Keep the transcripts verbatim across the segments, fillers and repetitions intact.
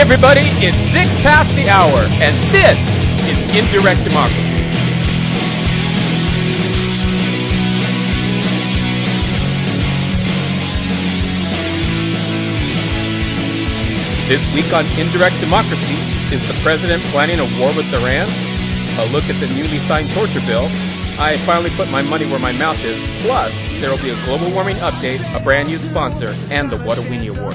everybody, it's six past the hour, and this is Indirect Democracy. This week on Indirect Democracy, is the president planning a war with Iran? A look at the newly signed torture bill. I finally put my money where my mouth is. Plus, there will be a global warming update, a brand new sponsor, and the What a Weenie Award.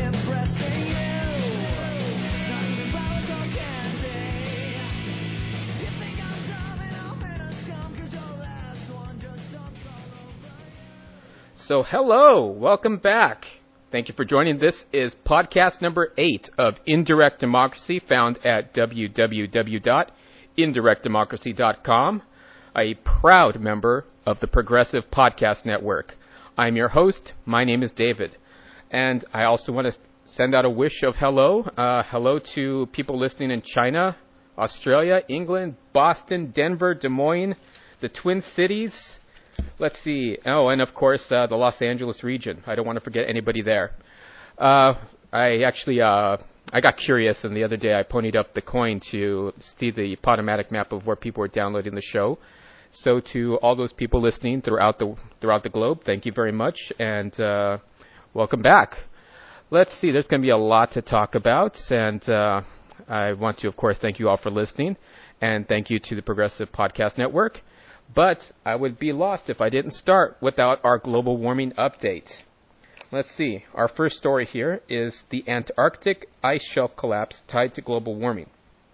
So hello, welcome back. Thank you for joining. This is podcast number eight of Indirect Democracy, found at w w w dot indirect democracy dot com, a proud member of the Progressive Podcast Network. I'm your host. My name is David. And I also want to send out a wish of hello. Uh, hello to people listening in China, Australia, England, Boston, Denver, Des Moines, the Twin Cities. Let's see. Oh, and of course, uh, the Los Angeles region. I don't want to forget anybody there. Uh, I actually, uh, I got curious, and the other day I ponied up the coin to see the Podomatic map of where people were downloading the show. So to all those people listening throughout the throughout the globe, thank you very much, and uh, welcome back. Let's see. There's going to be a lot to talk about, and uh, I want to, of course, thank you all for listening, and thank you to the Progressive Podcast Network. But I would be lost if I didn't start without our global warming update. Let's see. Our first story here is the Antarctic ice shelf collapse tied to global warming.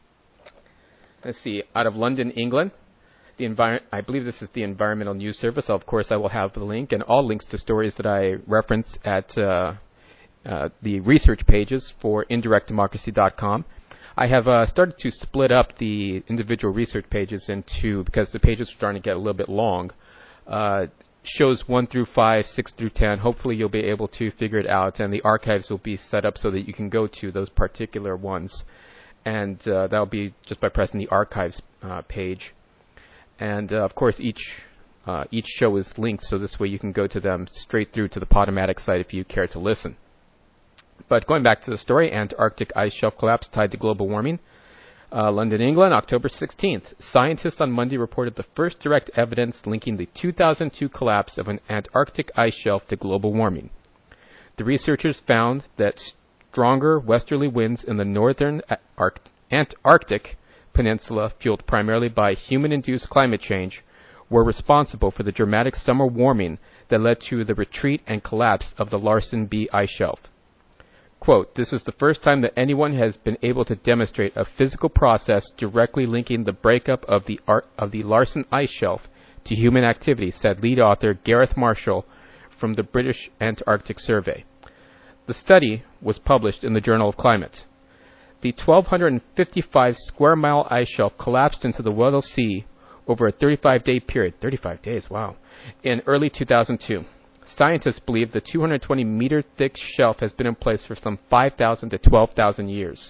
Let's see. Out of London, England, the envir- I believe this is the Environmental News Service. Of course, I will have the link and all links to stories that I reference at uh, uh, the research pages for indirect democracy dot com. I have uh, started to split up the individual research pages into, because the pages are starting to get a little bit long, uh, shows one through five, six through ten. Hopefully you'll be able to figure it out, and the archives will be set up so that you can go to those particular ones. And uh, that'll be just by pressing the archives uh, page. And uh, of course each uh, each show is linked, so this way you can go to them straight through to the Podomatic site if you care to listen. But going back to the story, Antarctic ice shelf collapse tied to global warming. Uh, London, England, October sixteenth. Scientists on Monday reported the first direct evidence linking the two thousand two collapse of an Antarctic ice shelf to global warming. The researchers found that stronger westerly winds in the northern Antarctic peninsula, fueled primarily by human-induced climate change, were responsible for the dramatic summer warming that led to the retreat and collapse of the Larsen B ice shelf. Quote, this is the first time that anyone has been able to demonstrate a physical process directly linking the breakup of the Ar- of the Larsen ice shelf to human activity, said lead author Gareth Marshall from the British Antarctic Survey. The study was published in the Journal of Climate. The one thousand two hundred fifty-five square mile ice shelf collapsed into the Weddell Sea over a thirty-five day period, thirty-five days, wow, in early two thousand two. Scientists believe the two hundred twenty meter thick shelf has been in place for some five thousand to twelve thousand years.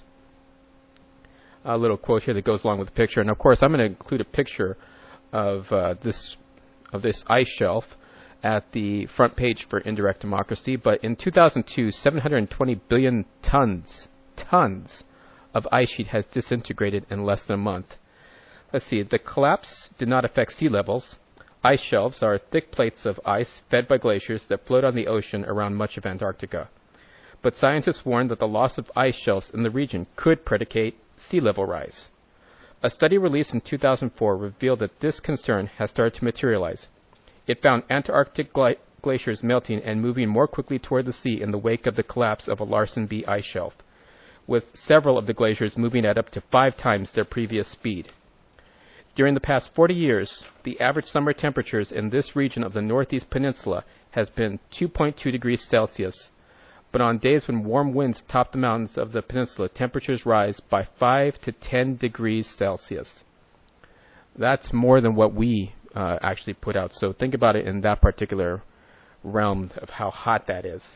A little quote here that goes along with the picture, and of course I'm going to include a picture of uh, this of this ice shelf at the front page for Indirect Democracy. But in two thousand two, seven hundred twenty billion tons tons of ice sheet has disintegrated in less than a month. Let's see. The collapse did not affect sea levels. Ice shelves are thick plates of ice fed by glaciers that float on the ocean around much of Antarctica. But scientists warned that the loss of ice shelves in the region could predicate sea level rise. A study released in two thousand four revealed that this concern has started to materialize. It found Antarctic gla- glaciers melting and moving more quickly toward the sea in the wake of the collapse of a Larsen B ice shelf, with several of the glaciers moving at up to five times their previous speed. During the past forty years, the average summer temperatures in this region of the Northeast Peninsula has been two point two degrees Celsius. But on days when warm winds top the mountains of the peninsula, temperatures rise by five to ten degrees Celsius. That's more than what we uh, actually put out. So think about it in that particular realm of how hot that is.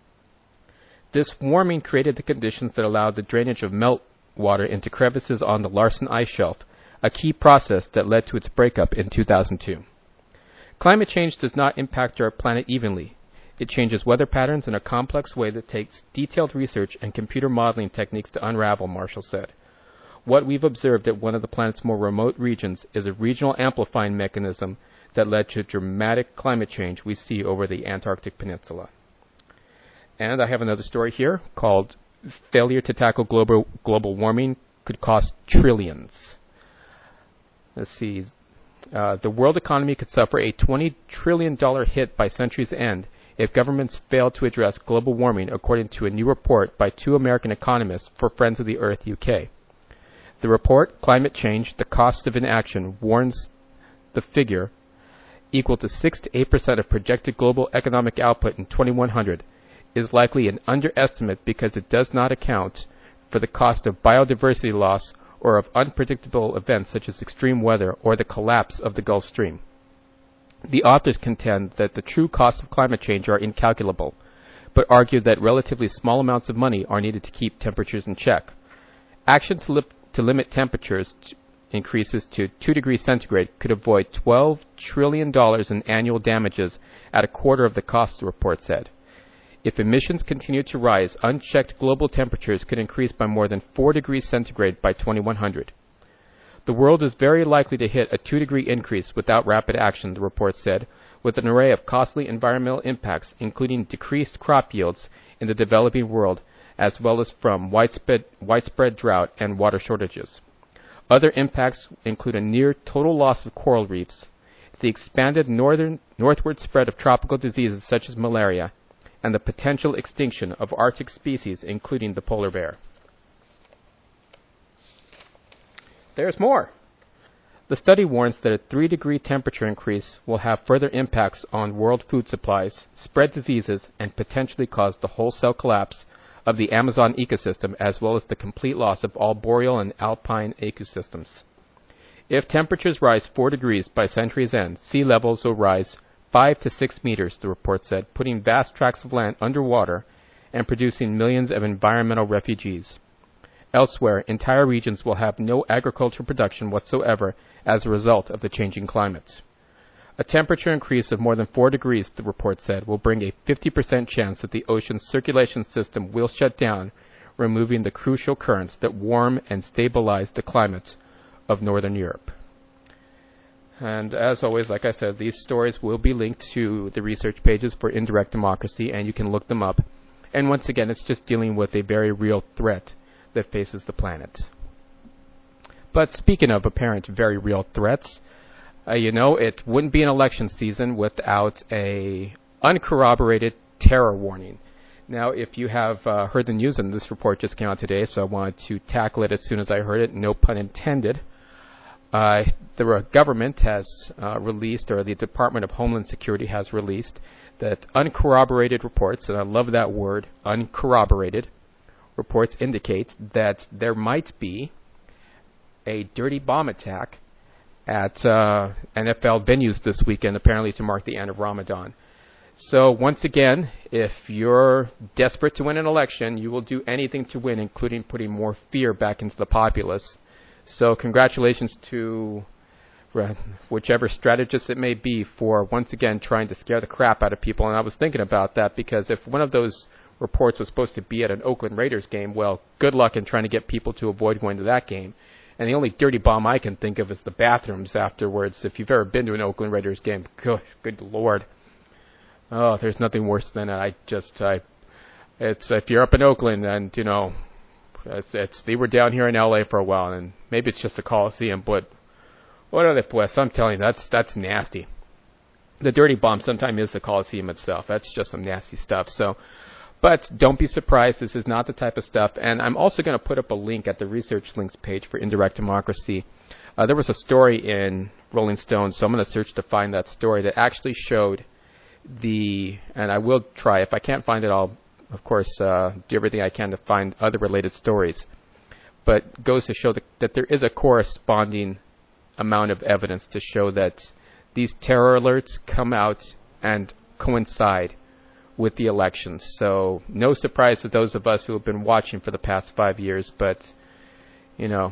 This warming created the conditions that allowed the drainage of meltwater into crevices on the Larsen ice shelf, a key process that led to its breakup in two thousand two. Climate change does not impact our planet evenly. It changes weather patterns in a complex way that takes detailed research and computer modeling techniques to unravel, Marshall said. What we've observed at one of the planet's more remote regions is a regional amplifying mechanism that led to dramatic climate change we see over the Antarctic Peninsula. And I have another story here called Failure to Tackle Global, global Warming Could Cost Trillions. Let's see. Uh, the world economy could suffer a twenty trillion dollars hit by century's end if governments fail to address global warming, according to a new report by two American economists for Friends of the Earth U K. The report, Climate Change, The Cost of Inaction, warns the figure, equal to six to eight percent of projected global economic output in twenty-one hundred, is likely an underestimate because it does not account for the cost of biodiversity loss or of unpredictable events such as extreme weather or the collapse of the Gulf Stream. The authors contend that the true costs of climate change are incalculable, but argue that relatively small amounts of money are needed to keep temperatures in check. Action to, li- to limit temperatures t- increases to two degrees centigrade could avoid twelve trillion dollars in annual damages at a quarter of the cost, the report said. If emissions continue to rise, unchecked global temperatures could increase by more than four degrees centigrade by twenty-one hundred. The world is very likely to hit a two degree increase without rapid action, the report said, with an array of costly environmental impacts, including decreased crop yields in the developing world, as well as from widespread, widespread drought and water shortages. Other impacts include a near total loss of coral reefs, the expanded northern, northward spread of tropical diseases such as malaria, and the potential extinction of Arctic species, including the polar bear. There's more. The study warns that a three degree temperature increase will have further impacts on world food supplies, spread diseases, and potentially cause the wholesale collapse of the Amazon ecosystem, as well as the complete loss of all boreal and alpine ecosystems. If temperatures rise four degrees by century's end, sea levels will rise five to six meters, the report said, putting vast tracts of land underwater and producing millions of environmental refugees. Elsewhere, entire regions will have no agricultural production whatsoever as a result of the changing climate. A temperature increase of more than four degrees, the report said, will bring a fifty percent chance that the ocean's circulation system will shut down, removing the crucial currents that warm and stabilize the climates of northern Europe. And as always, like I said, these stories will be linked to the research pages for Indirect Democracy, and you can look them up. And once again, it's just dealing with a very real threat that faces the planet. But speaking of apparent very real threats, uh, you know, it wouldn't be an election season without a uncorroborated terror warning. Now, if you have uh, heard the news, and this report just came out today, so I wanted to tackle it as soon as I heard it, no pun intended. Uh, the government has uh, released, or the Department of Homeland Security has released, that uncorroborated reports, and I love that word, uncorroborated, reports indicate that there might be a dirty bomb attack at uh, N F L venues this weekend, apparently to mark the end of Ramadan. So once again, if you're desperate to win an election, you will do anything to win, including putting more fear back into the populace. So congratulations to uh, whichever strategist it may be for once again trying to scare the crap out of people. And I was thinking about that because if one of those reports was supposed to be at an Oakland Raiders game, well, good luck in trying to get people to avoid going to that game. And the only dirty bomb I can think of is the bathrooms afterwards. If you've ever been to an Oakland Raiders game, good, good Lord. Oh, there's nothing worse than I just, I, it's, if you're up in Oakland and, you know, it's, it's, they were down here in L A for a while, and maybe it's just a Coliseum, but what are they, Wes? I'm telling you, that's, that's nasty. The dirty bomb sometimes is the Coliseum itself. That's just some nasty stuff. So, but don't be surprised. This is not the type of stuff. And I'm also going to put up a link at the research links page for Indirect Democracy. Uh, there was a story in Rolling Stone, so I'm going to search to find that story that actually showed the, and I will try, if I can't find it, I'll, of course, uh, do everything I can to find other related stories. But goes to show that, that there is a corresponding amount of evidence to show that these terror alerts come out and coincide with the elections. So no surprise to those of us who have been watching for the past five years, but, you know,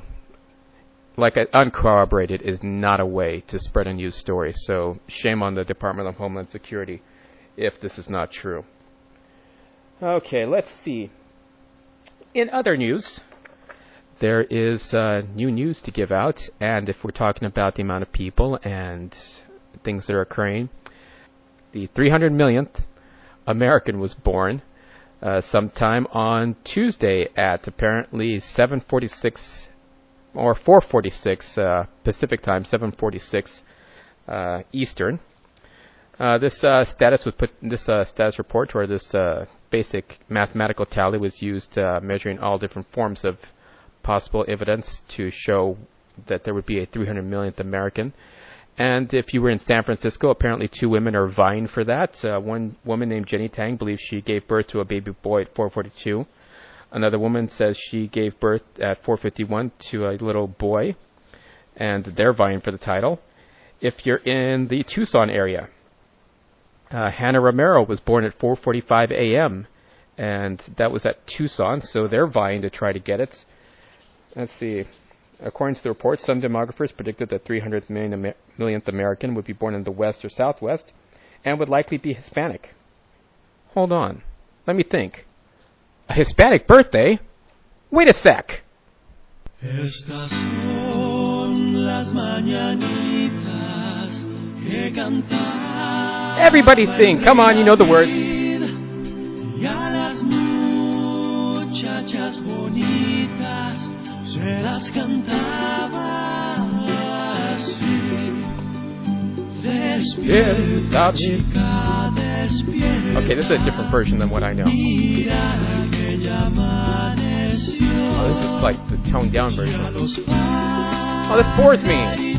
like uncorroborated is not a way to spread a news story. So shame on the Department of Homeland Security. if this is not true. Okay, let's see. In other news, there is uh, new news to give out, and if we're talking about the amount of people and things that are occurring, the three hundred millionth American was born uh, sometime on Tuesday at apparently seven forty-six or four forty-six uh, Pacific time, seven forty-six uh, Eastern. Uh, this uh, status was put. This uh, status report, or this uh, basic mathematical tally, was used uh, measuring all different forms of possible evidence to show that there would be a three hundred millionth American. And if you were in San Francisco, apparently two women are vying for that. Uh, one woman named Jenny Tang believes she gave birth to a baby boy at four forty-two. Another woman says she gave birth at four fifty-one to a little boy, and they're vying for the title. If you're in the Tucson area, uh, Hannah Romero was born at four forty-five a.m., and that was at Tucson, so they're vying to try to get it. Let's see. According to the report, some demographers predicted that three hundred millionth American would be born in the West or Southwest and would likely be Hispanic. Hold on. Let me think. A Hispanic birthday? Wait a sec. Estas son las mañanitas que cantar. Everybody sing. Come on, you know the words. Y a las muchachas bonitas se las cantaba así. Despierta, chica, despierta. Okay, this is a different version than what I know. Oh, this is like the toned down version. Oh, this bores me.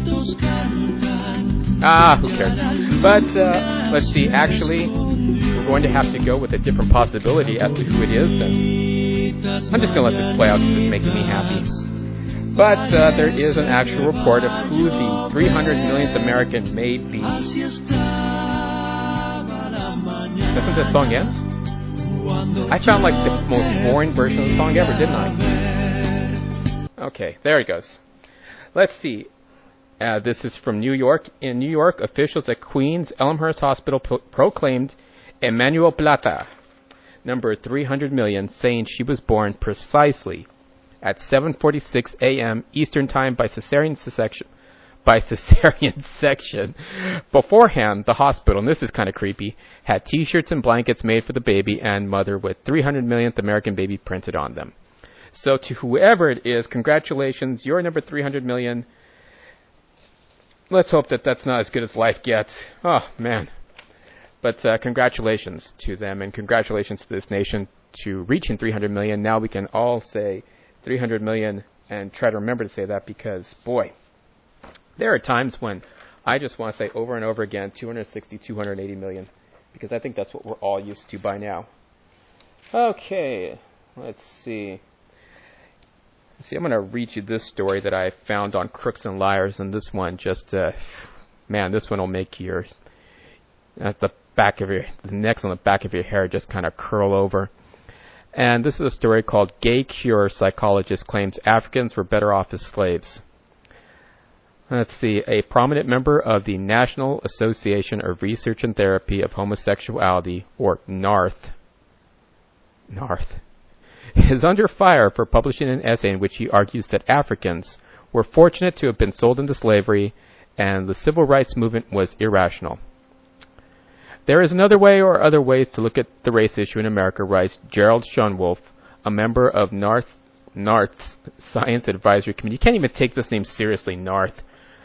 Ah, who cares? But uh, let's see. Actually, we're going to have to go with a different possibility as to who it is. And I'm just going to let this play out because it's making me happy. But uh, there is an actual report of who the three hundred millionth American may be. Doesn't this song end? I found like the most boring version of the song ever, didn't I? Okay, there it goes. Let's see. Uh, this is from New York. In New York, officials at Queens Elmhurst Hospital pro- proclaimed Emmanuel Plata, number three hundred million, saying she was born precisely at seven forty-six a.m. Eastern Time by cesarean section. By cesarean section. Beforehand, the hospital, and this is kind of creepy, had T-shirts and blankets made for the baby and mother with three hundred millionth American baby printed on them. So to whoever it is, congratulations, you're number three hundred million. Let's hope that that's not as good as life gets. Oh, man. But uh, congratulations to them, and congratulations to this nation to reaching three hundred million. Now we can all say three hundred million and try to remember to say that because, boy, there are times when I just want to say over and over again two hundred sixty, two hundred eighty million, because I think that's what we're all used to by now. Okay, let's see. See, I'm going to read you this story that I found on Crooks and Liars, and this one just, uh, man, this one will make your, at the back of your, the necks on the back of your hair just kind of curl over. And this is a story called Gay Cure Psychologist Claims Africans Were Better Off as Slaves. Let's see. A prominent member of the National Association of Research and Therapy of Homosexuality, or NARTH, NARTH, is under fire for publishing an essay in which he argues that Africans were fortunate to have been sold into slavery and the civil rights movement was irrational. There is another way or other ways to look at the race issue in America, writes Gerald Schonwolf, a member of NARTH, NARTH's Science Advisory Committee. You can't even take this name seriously, NARTH.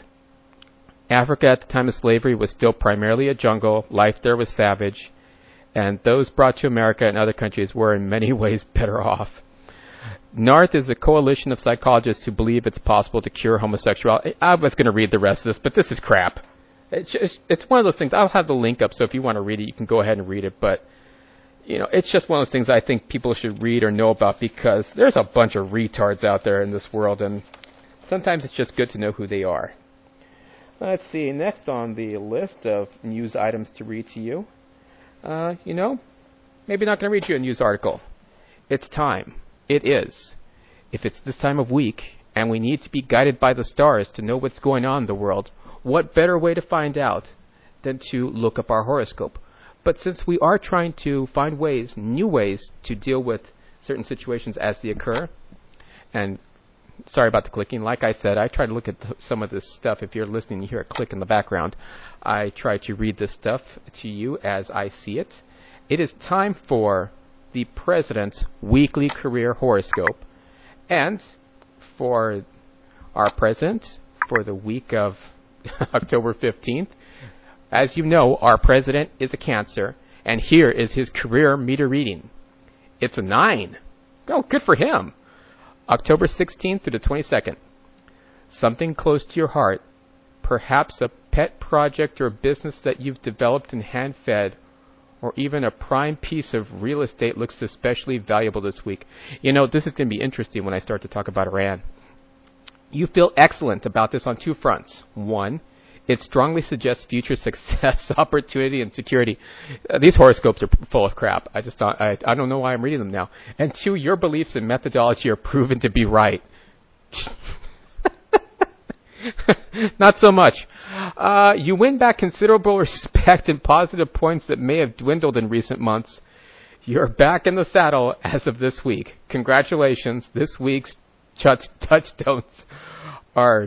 Africa at the time of slavery was still primarily a jungle. Life there was savage. And those brought to America and other countries were in many ways better off. NARTH is a coalition of psychologists who believe it's possible to cure homosexuality. I was going to read the rest of this, but this is crap. It's, just, it's one of those things. I'll have the link up, so if you want to read it, you can go ahead and read it. But, you know, it's just one of those things I think people should read or know about because there's a bunch of retards out there in this world, and sometimes it's just good to know who they are. Let's see. Next on the list of news items to read to you. Uh, you know, maybe not going to read you a news article. It's time. It is. If it's this time of week and we need to be guided by the stars to know what's going on in the world, what better way to find out than to look up our horoscope? But since we are trying to find ways, new ways, to deal with certain situations as they occur, and sorry about the clicking. Like I said, I try to look at th- some of this stuff. If you're listening, you hear a click in the background. I try to read this stuff to you as I see it. It is time for the President's Weekly Career Horoscope. And for our President, for the week of October fifteenth, as you know, our President is a Cancer, and here is his career meter reading. It's a nine. Oh, good for him. October sixteenth through the twenty-second. Something close to your heart, perhaps a pet project or business that you've developed and hand-fed, or even a prime piece of real estate looks especially valuable this week. You know, this is going to be interesting when I start to talk about Iran. You feel excellent about this on two fronts. One, it strongly suggests future success, opportunity, and security. Uh, these horoscopes are p- full of crap. I just thought, I, I don't know why I'm reading them now. And two, your beliefs and methodology are proven to be right. Not so much. Uh, you win back considerable respect and positive points that may have dwindled in recent months. You're back in the saddle as of this week. Congratulations. This week's touch- touchstones are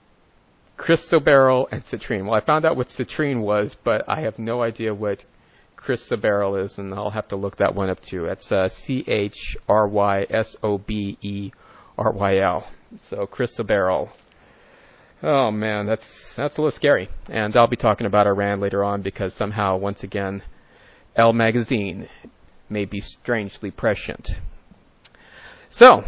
Chrysoberyl and citrine. Well, I found out what citrine was, but I have no idea what Chrysoberyl is, and I'll have to look that one up too. It's uh, C H R Y S O B E R Y L. So Chrysoberyl. Oh man, that's that's a little scary. And I'll be talking about Iran later on because somehow, once again, Elle magazine may be strangely prescient. So,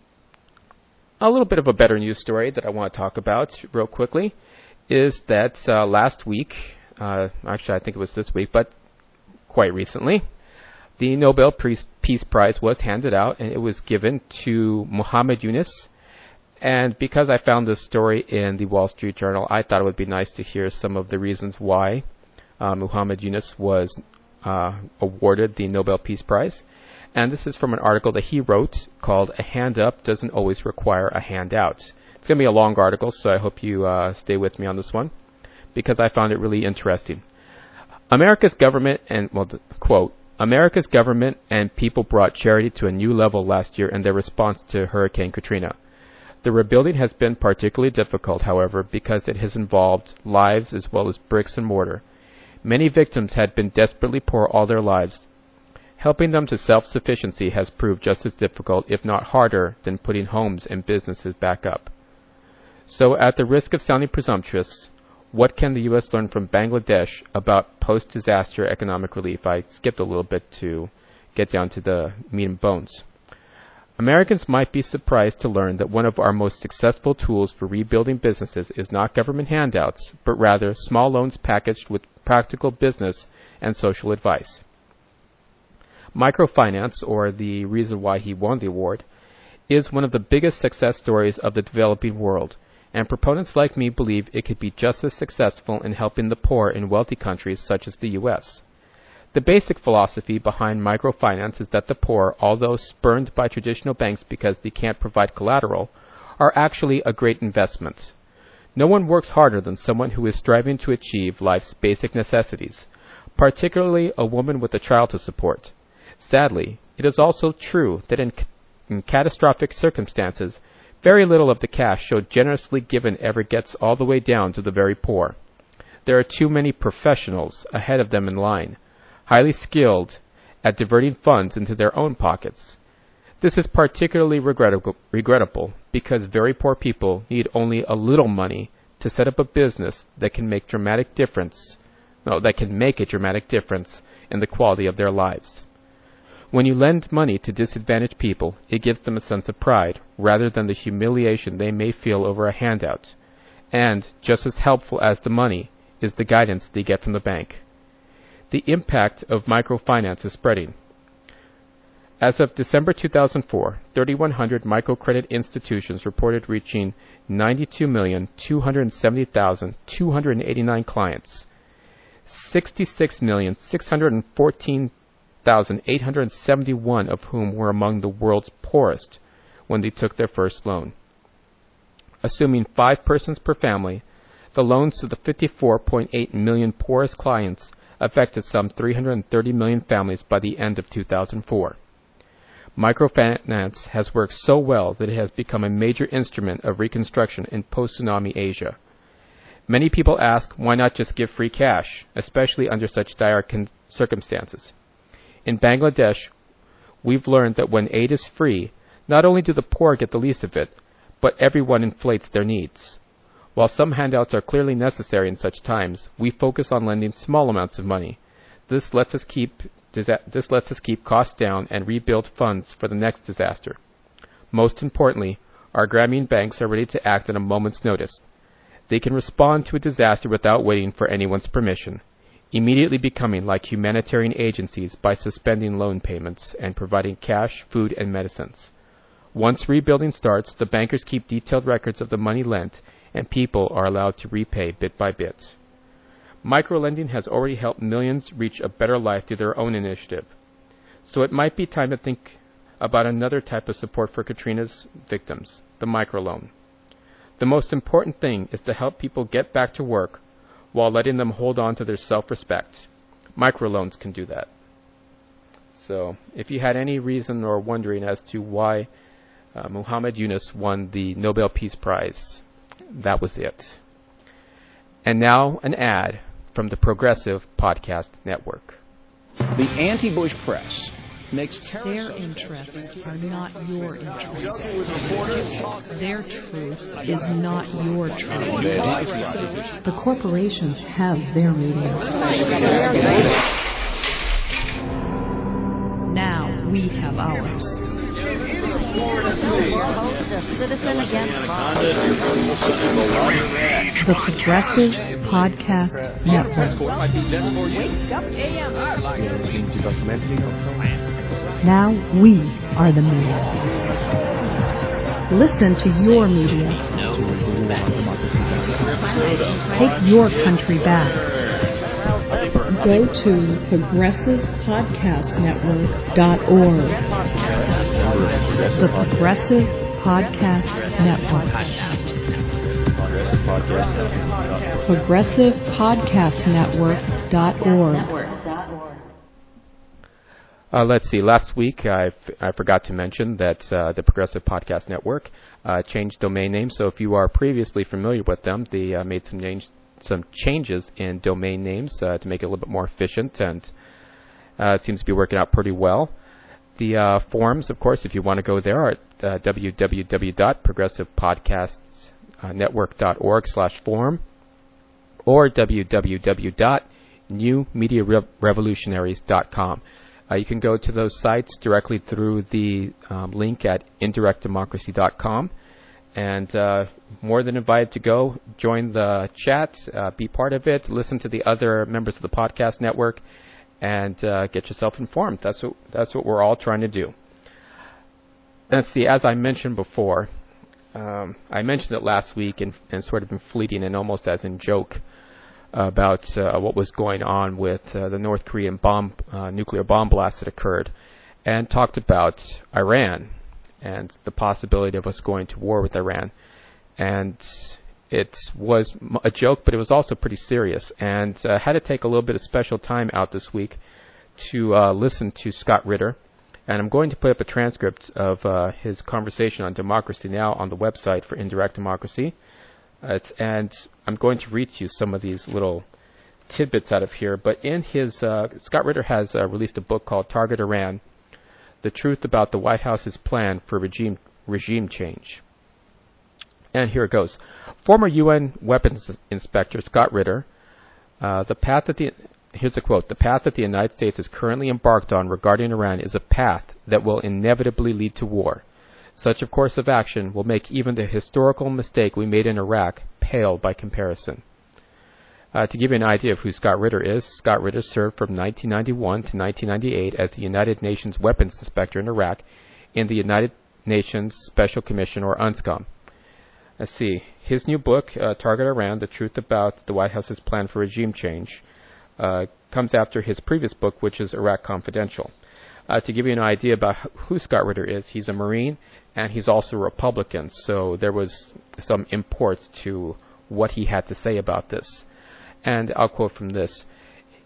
a little bit of a better news story that I want to talk about real quickly is that uh, last week, uh, actually I think it was this week, but quite recently, the Nobel Peace Prize was handed out, and it was given to Muhammad Yunus. And because I found this story in the Wall Street Journal, I thought it would be nice to hear some of the reasons why uh, Muhammad Yunus was uh, awarded the Nobel Peace Prize. And this is from an article that he wrote called A Hand Up Doesn't Always Require a Handout. It's going to be a long article, so I hope you uh, stay with me on this one, because I found it really interesting. America's government and, well, the, quote, America's government and people brought charity to a new level last year in their response to Hurricane Katrina. The rebuilding has been particularly difficult, however, because it has involved lives as well as bricks and mortar. Many victims had been desperately poor all their lives. Helping them to self-sufficiency has proved just as difficult, if not harder, than putting homes and businesses back up. So, at the risk of sounding presumptuous, what can the U S learn from Bangladesh about post-disaster economic relief? I skipped a little bit to get down to the meat and bones. Americans might be surprised to learn that one of our most successful tools for rebuilding businesses is not government handouts, but rather small loans packaged with practical business and social advice. Microfinance, or the reason why he won the award, is one of the biggest success stories of the developing world, and proponents like me believe it could be just as successful in helping the poor in wealthy countries such as the U S. The basic philosophy behind microfinance is that the poor, although spurned by traditional banks because they can't provide collateral, are actually a great investment. No one works harder than someone who is striving to achieve life's basic necessities, particularly a woman with a child to support. Sadly, it is also true that in, in catastrophic circumstances, very little of the cash so generously given ever gets all the way down to the very poor. There are too many professionals ahead of them in line, highly skilled at diverting funds into their own pockets. This is particularly regrettable, regrettable because very poor people need only a little money to set up a business that can make dramatic difference, no, that can make a dramatic difference in the quality of their lives. When you lend money to disadvantaged people, it gives them a sense of pride, rather than the humiliation they may feel over a handout. And, just as helpful as the money, is the guidance they get from the bank. The impact of microfinance is spreading. As of December two thousand four, thirty-one hundred microcredit institutions reported reaching ninety-two million two hundred seventy thousand two hundred eighty-nine clients, sixty-six million six hundred fourteen thousand eight hundred seventy-one of whom were among the world's poorest when they took their first loan. Assuming five persons per family, the loans to the fifty-four point eight million poorest clients affected some three hundred thirty million families by the end of two thousand four. Microfinance has worked so well that it has become a major instrument of reconstruction in post-tsunami Asia. Many people ask, why not just give free cash, especially under such dire con- circumstances? In Bangladesh, we've learned that when aid is free, not only do the poor get the least of it, but everyone inflates their needs. While some handouts are clearly necessary in such times, we focus on lending small amounts of money. This lets us keep this lets us keep costs down and rebuild funds for the next disaster. Most importantly, our Grameen banks are ready to act at a moment's notice. They can respond to a disaster without waiting for anyone's permission, immediately becoming like humanitarian agencies by suspending loan payments and providing cash, food, and medicines. Once rebuilding starts, the bankers keep detailed records of the money lent, and people are allowed to repay bit by bit. Microlending has already helped millions reach a better life through their own initiative. So it might be time to think about another type of support for Katrina's victims, the microloan. The most important thing is to help people get back to work while letting them hold on to their self-respect. Microloans can do that. So if you had any reason or wondering as to why uh, Muhammad Yunus won the Nobel Peace Prize, that was it. And now an ad from the Progressive Podcast Network. The anti-Bush press makes their interests are not your interests. Their truth is not your truth. The corporations have their media. Now we have ours. The Progressive Podcast Network. Now we are the media. Listen to your media. Take your country back. Go to progressive podcast network dot org. The Progressive Podcast Network. progressive podcast network dot org. Uh, let's see. Last week, I, f- I forgot to mention that uh, the Progressive Podcast Network uh, changed domain names. So if you are previously familiar with them, they uh, made some names. some changes in domain names uh, to make it a little bit more efficient, and uh, it seems to be working out pretty well. The uh, forums, of course, if you want to go there, are at uh, w w w dot progressive podcast network dot org slash forum or w w w dot new media revolutionaries dot com. Uh, you can go to those sites directly through the um, link at indirect democracy dot com. And uh, more than invited to go, join the chat, uh, be part of it, listen to the other members of the podcast network, and uh, get yourself informed. That's what that's what we're all trying to do. Let's see, as I mentioned before, um, I mentioned it last week and, and sort of in fleeting and almost as in joke uh, about uh, what was going on with uh, the North Korean bomb, uh, nuclear bomb blast that occurred, and talked about Iran and the possibility of us going to war with Iran. And it was a joke, but it was also pretty serious. And I uh, had to take a little bit of special time out this week to uh, listen to Scott Ritter. And I'm going to put up a transcript of uh, his conversation on Democracy Now! On the website for Indirect Democracy. Uh, and I'm going to read to you some of these little tidbits out of here. But in his, uh, Scott Ritter has uh, released a book called Target Iran: The Truth About the White House's Plan for Regime Regime Change. And here it goes. Former U N weapons inspector Scott Ritter, uh, the path that the here's a quote: "The path that the United States is currently embarked on regarding Iran is a path that will inevitably lead to war. Such a course of action will make even the historical mistake we made in Iraq pale by comparison." Uh, to give you an idea of who Scott Ritter is, Scott Ritter served from nineteen ninety-one to nineteen ninety-eight as the United Nations Weapons Inspector in Iraq in the United Nations Special Commission, or UNSCOM. Let's see. His new book, uh, Target Iran: The Truth About the White House's Plan for Regime Change, uh, comes after his previous book, which is Iraq Confidential. Uh, to give you an idea about who Scott Ritter is, he's a Marine, and he's also a Republican, so there was some import to what he had to say about this. And I'll quote from this.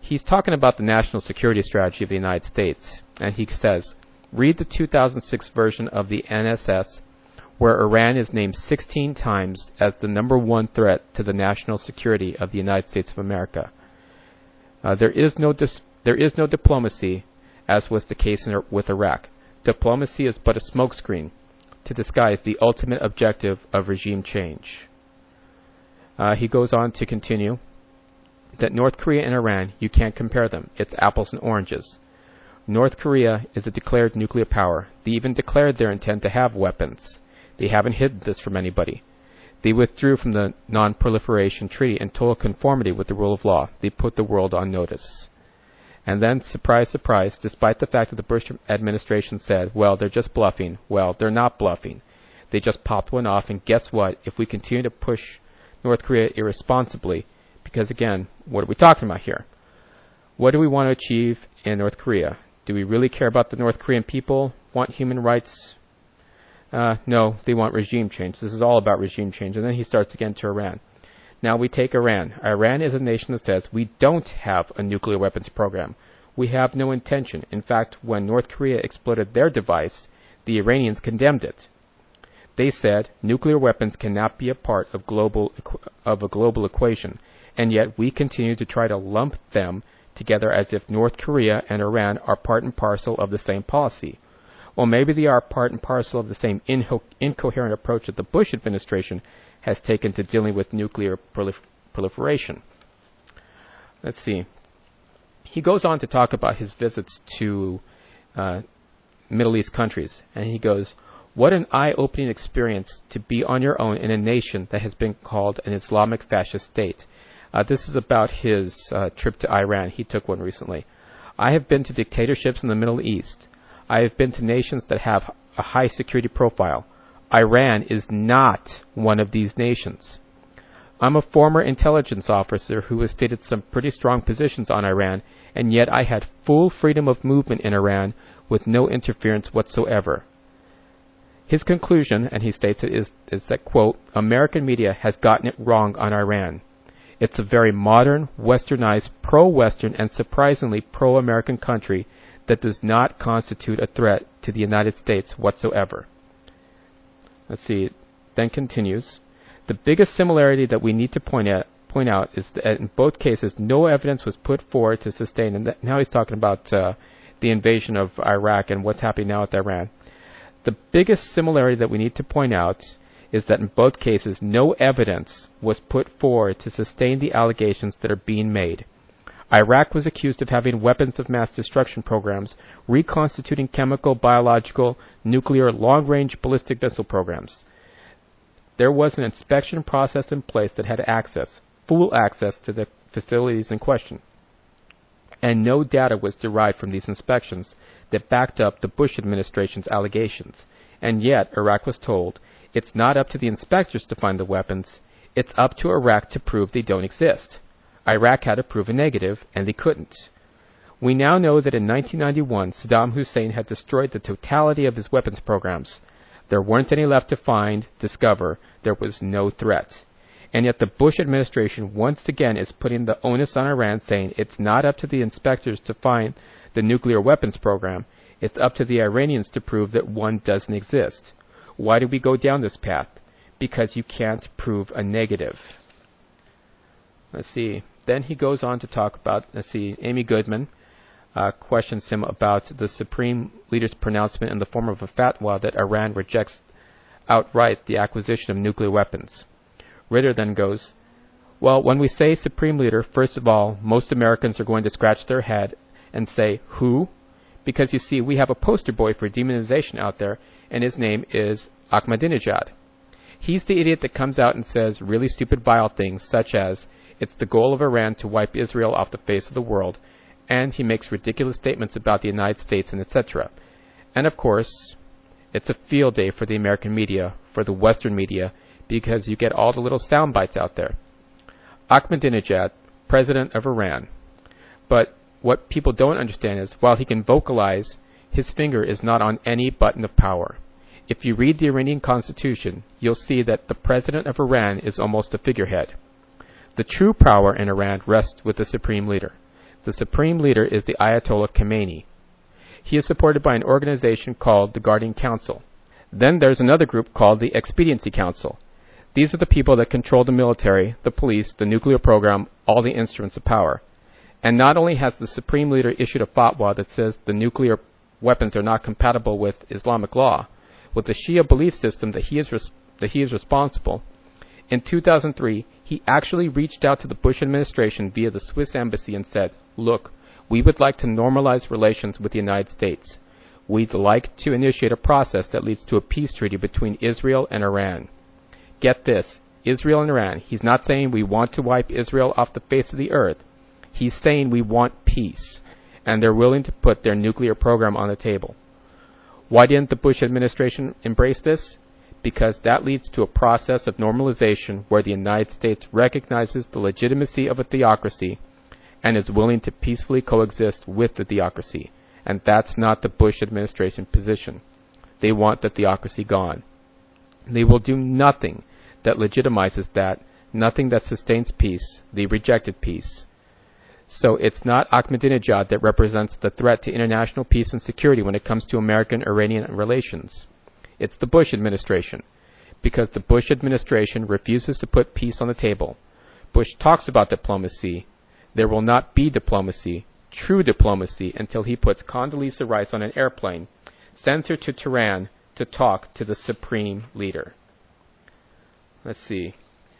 he's talking about the national security strategy of the United States, and he says, read the two thousand six version of the N S S, where Iran is named sixteen times as the number one threat to the national security of the United States of America. Uh, there is no dis- there is no diplomacy, as was the case in, with Iraq. Diplomacy is but a smokescreen to disguise the ultimate objective of regime change. Uh, he goes on to continue that North Korea and Iran, you can't compare them. It's apples and oranges. North Korea is a declared nuclear power. They even declared their intent to have weapons. They haven't hidden this from anybody. They withdrew from the Non-Proliferation Treaty in total conformity with the rule of law. They put the world on notice. And then, surprise, surprise, despite the fact that the Bush administration said, well, they're just bluffing. Well, they're not bluffing. They just popped one off, and guess what? If we continue to push North Korea irresponsibly, because again, what are we talking about here? What do we want to achieve in North Korea? Do we really care about the North Korean people? Want human rights? Uh, no, they want regime change. This is all about regime change. And then he starts again to Iran. Now we take Iran. Iran is a nation that says we don't have a nuclear weapons program. We have no intention. In fact, when North Korea exploded their device, the Iranians condemned it. They said nuclear weapons cannot be a part of global of a global equation, and yet we continue to try to lump them together as if North Korea and Iran are part and parcel of the same policy. Well, maybe they are part and parcel of the same inho- incoherent approach that the Bush administration has taken to dealing with nuclear prolif- proliferation. Let's see. He goes on to talk about his visits to uh, Middle East countries, and he goes, what an eye-opening experience to be on your own in a nation that has been called an Islamic fascist state. Uh, this is about his uh, trip to Iran. He took one recently. I have been to dictatorships in the Middle East. I have been to nations that have a high security profile. Iran is not one of these nations. I'm a former intelligence officer who has stated some pretty strong positions on Iran, and yet I had full freedom of movement in Iran with no interference whatsoever. His conclusion, and he states it, is, is that, quote, American media has gotten it wrong on Iran. It's a very modern, westernized, pro-Western, and surprisingly pro-American country that does not constitute a threat to the United States whatsoever. Let's see, then continues. The biggest similarity that we need to point out, point out is that in both cases, no evidence was put forward to sustain, and that, now he's talking about uh, the invasion of Iraq and what's happening now with Iran. The biggest similarity that we need to point out is that in both cases, no evidence was put forward to sustain the allegations that are being made. Iraq was accused of having weapons of mass destruction programs, reconstituting chemical, biological, nuclear, long-range ballistic missile programs. There was an inspection process in place that had access, full access to the facilities in question. And no data was derived from these inspections that backed up the Bush administration's allegations. And yet, Iraq was told, it's not up to the inspectors to find the weapons, it's up to Iraq to prove they don't exist. Iraq had to prove a negative, and they couldn't. We now know that in nineteen ninety-one, Saddam Hussein had destroyed the totality of his weapons programs. There weren't any left to find, discover. There was no threat. And yet the Bush administration once again is putting the onus on Iran, saying it's not up to the inspectors to find the nuclear weapons program. It's up to the Iranians to prove that one doesn't exist. Why do we go down this path? Because you can't prove a negative. Let's see. Then he goes on to talk about, let's see, Amy Goodman uh, questions him about the Supreme Leader's pronouncement in the form of a fatwa that Iran rejects outright the acquisition of nuclear weapons. Ritter then goes, well, when we say Supreme Leader, first of all, most Americans are going to scratch their head and say, who? Because you see, we have a poster boy for demonization out there, and his name is Ahmadinejad. He's the idiot that comes out and says really stupid, vile things, such as, it's the goal of Iran to wipe Israel off the face of the world, and he makes ridiculous statements about the United States and et cetera. And of course, it's a field day for the American media, for the Western media, because you get all the little sound bites out there. Ahmadinejad, president of Iran. But what people don't understand is, while he can vocalize, his finger is not on any button of power. If you read the Iranian constitution, you'll see that the president of Iran is almost a figurehead. The true power in Iran rests with the supreme leader. The supreme leader is the Ayatollah Khamenei. He is supported by an organization called the Guardian Council. Then there's another group called the Expediency Council. These are the people that control the military, the police, the nuclear program, all the instruments of power. And not only has the supreme leader issued a fatwa that says the nuclear weapons are not compatible with Islamic law, with the Shia belief system that he is res- that he is responsible. In two thousand three, he actually reached out to the Bush administration via the Swiss embassy and said, "Look, we would like to normalize relations with the United States. We'd like to initiate a process that leads to a peace treaty between Israel and Iran." Get this, Israel and Iran. He's not saying we want to wipe Israel off the face of the earth. He's saying we want peace, and they're willing to put their nuclear program on the table. Why didn't the Bush administration embrace this? Because that leads to a process of normalization where the United States recognizes the legitimacy of a theocracy and is willing to peacefully coexist with the theocracy. And that's not the Bush administration position. They want the theocracy gone. They will do nothing that legitimizes that, nothing that sustains peace. They rejected peace. So it's not Ahmadinejad that represents the threat to international peace and security when it comes to American-Iranian relations. It's the Bush administration, because the Bush administration refuses to put peace on the table. Bush talks about diplomacy. There will not be diplomacy, true diplomacy, until he puts Condoleezza Rice on an airplane, sends her to Tehran to talk to the supreme leader. Let's see.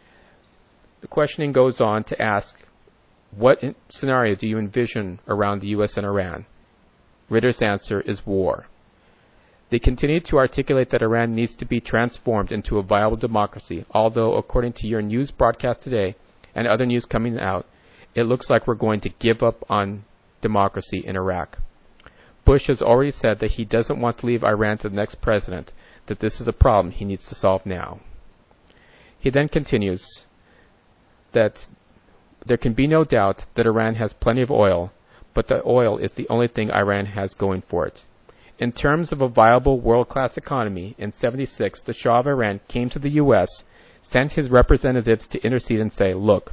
The questioning goes on to ask, what scenario do you envision around the U S and Iran? Ritter's answer is war. They continue to articulate that Iran needs to be transformed into a viable democracy, although according to your news broadcast today and other news coming out, it looks like we're going to give up on democracy in Iraq. Bush has already said that he doesn't want to leave Iran to the next president, that this is a problem he needs to solve now. He then continues that there can be no doubt that Iran has plenty of oil, but the oil is the only thing Iran has going for it. In terms of a viable world-class economy, in seventy-six, the Shah of Iran came to the U S, sent his representatives to intercede and say, look,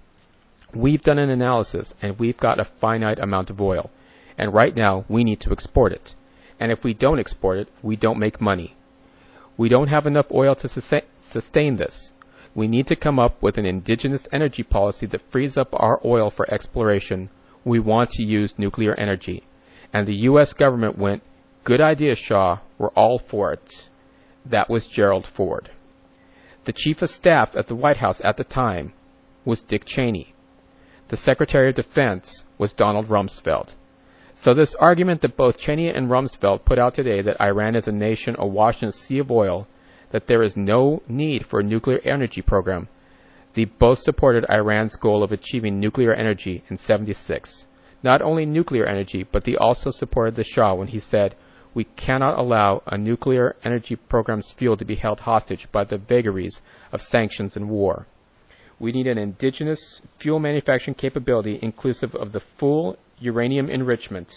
we've done an analysis and we've got a finite amount of oil, and right now we need to export it. And if we don't export it, we don't make money. We don't have enough oil to sustain this. We need to come up with an indigenous energy policy that frees up our oil for exploration. We want to use nuclear energy. And the U S government went, good idea, Shah. We're all for it. That was Gerald Ford. The chief of staff at the White House at the time was Dick Cheney. The Secretary of Defense was Donald Rumsfeld. So this argument that both Cheney and Rumsfeld put out today that Iran is a nation awash in a sea of oil, that there is no need for a nuclear energy program, they both supported Iran's goal of achieving nuclear energy in seventy-six. Not only nuclear energy, but they also supported the Shah when he said, we cannot allow a nuclear energy program's fuel to be held hostage by the vagaries of sanctions and war. We need an indigenous fuel manufacturing capability inclusive of the full uranium enrichment,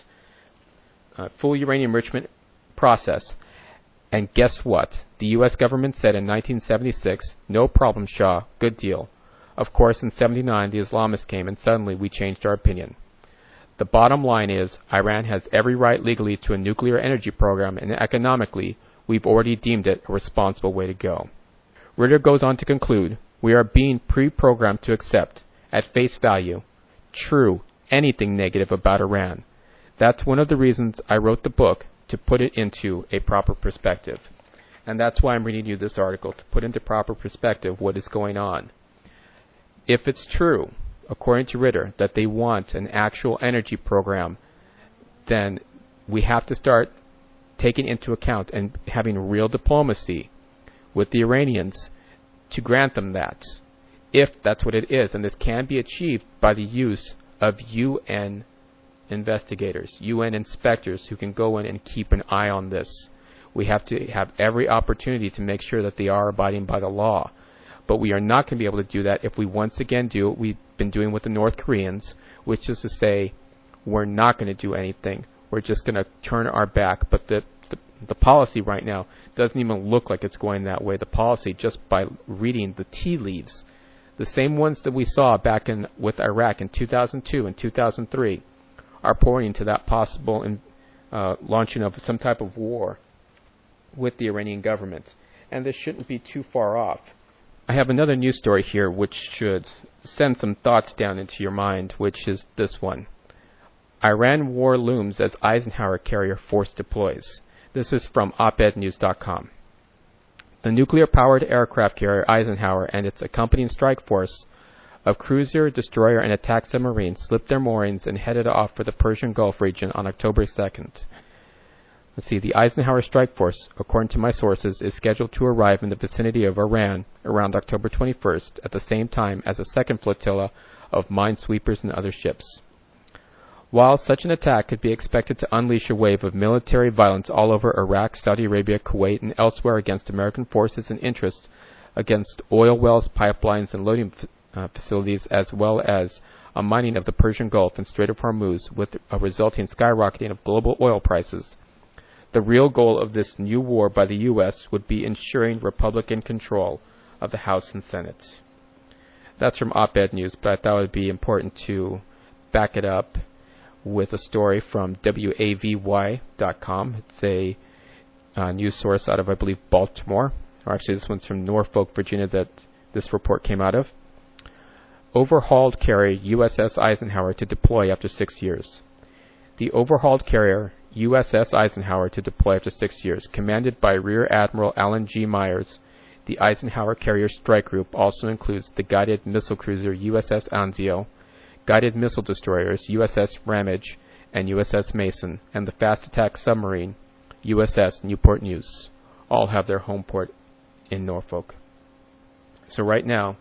uh, full uranium enrichment process. And guess what? The U S government said in nineteen seventy-six, no problem, Shah, good deal. Of course, in seventy-nine, the Islamists came and suddenly we changed our opinion. The bottom line is, Iran has every right legally to a nuclear energy program, and economically, we've already deemed it a responsible way to go. Ritter goes on to conclude, we are being pre-programmed to accept, at face value, true, anything negative about Iran. That's one of the reasons I wrote the book, to put it into a proper perspective. And that's why I'm reading you this article, to put into proper perspective what is going on. If it's true, according to Ritter, that they want an actual energy program, then we have to start taking into account and having real diplomacy with the Iranians to grant them that, if that's what it is. And this can be achieved by the use of U N investigators, U N inspectors who can go in and keep an eye on this. We have to have every opportunity to make sure that they are abiding by the law. But we are not going to be able to do that if we once again do what we've been doing with the North Koreans, which is to say, we're not going to do anything. We're just going to turn our back. But the, the the policy right now doesn't even look like it's going that way. The policy, just by reading the tea leaves, the same ones that we saw back in with Iraq in two thousand two and two thousand three, are pointing to that possible in, uh, launching of some type of war with the Iranian government. And this shouldn't be too far off. I have another news story here which should send some thoughts down into your mind, which is this one. Iran war looms as Eisenhower carrier force deploys. This is from op ed news dot com. The nuclear-powered aircraft carrier Eisenhower and its accompanying strike force of cruiser, destroyer, and attack submarines slipped their moorings and headed off for the Persian Gulf region on October second. Let's see, the Eisenhower strike force, according to my sources, is scheduled to arrive in the vicinity of Iran around October twenty-first at the same time as a second flotilla of minesweepers and other ships. While such an attack could be expected to unleash a wave of military violence all over Iraq, Saudi Arabia, Kuwait, and elsewhere against American forces and interests, against oil wells, pipelines, and loading f- uh, facilities, as well as a mining of the Persian Gulf and Strait of Hormuz, with a resulting skyrocketing of global oil prices, the real goal of this new war by the U S would be ensuring Republican control of the House and Senate. That's from op ed News, but I thought it would be important to back it up with a story from W A V Y dot com. It's a uh, news source out of, I believe, Baltimore. Or actually, this one's from Norfolk, Virginia, that this report came out of. Overhauled carrier U S S Eisenhower to deploy after six years. The overhauled carrier U S S Eisenhower to deploy after six years, commanded by Rear Admiral Alan G. Myers. The Eisenhower Carrier Strike Group also includes the guided missile cruiser U S S Anzio, guided missile destroyers U S S Ramage and U S S Mason, and the fast attack submarine U S S Newport News. All have their home port in Norfolk. So right now,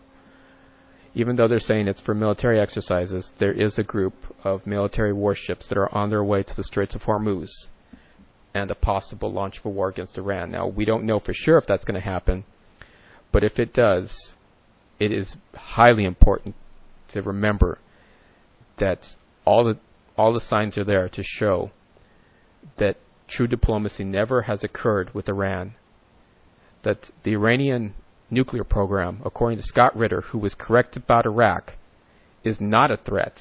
even though they're saying it's for military exercises, there is a group of military warships that are on their way to the Straits of Hormuz and a possible launch of a war against Iran. Now, we don't know for sure if that's going to happen, but if it does, it is highly important to remember that all the all the signs are there to show that true diplomacy never has occurred with Iran, that the Iranian nuclear program, according to Scott Ritter, who was correct about Iraq, is not a threat,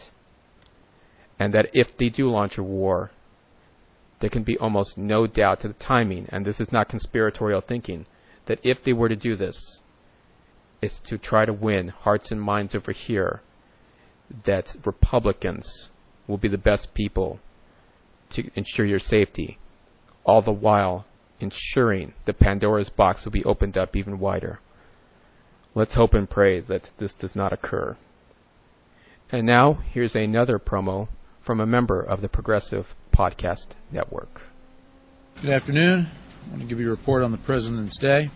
and that if they do launch a war, there can be almost no doubt to the timing, and this is not conspiratorial thinking, that if they were to do this, it's to try to win hearts and minds over here, that Republicans will be the best people to ensure your safety, all the while ensuring the Pandora's box will be opened up even wider. Let's hope and pray that this does not occur. And now, here's another promo from a member of the Progressive Podcast Network. Good afternoon. I want to give you a report on the President's Day.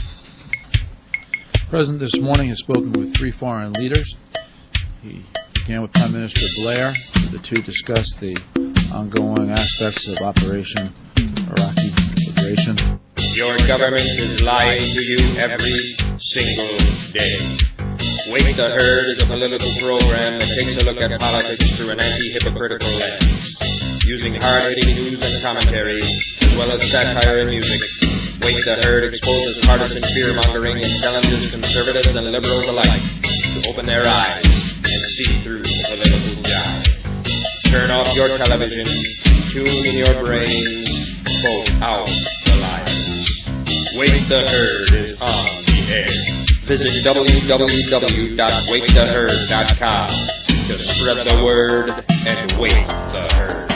The President this morning has spoken with three foreign leaders. He began with Prime Minister Blair. The two discussed the ongoing aspects of Operation Iraqi Liberation. Your government is lying to you every single day. Wake the Herd is a political program that takes a look at politics through an anti-hypocritical lens. Using hard-hitting news and commentary, as well as satire and music, Wake the Herd exposes partisan fear-mongering and challenges conservatives and liberals alike to open their eyes and see through the political jive. Turn off your television, tune in your brains, vote out the liars. Wake the Herd is on the air. Visit w w w dot wake the herd dot com to spread the word and wake the herd.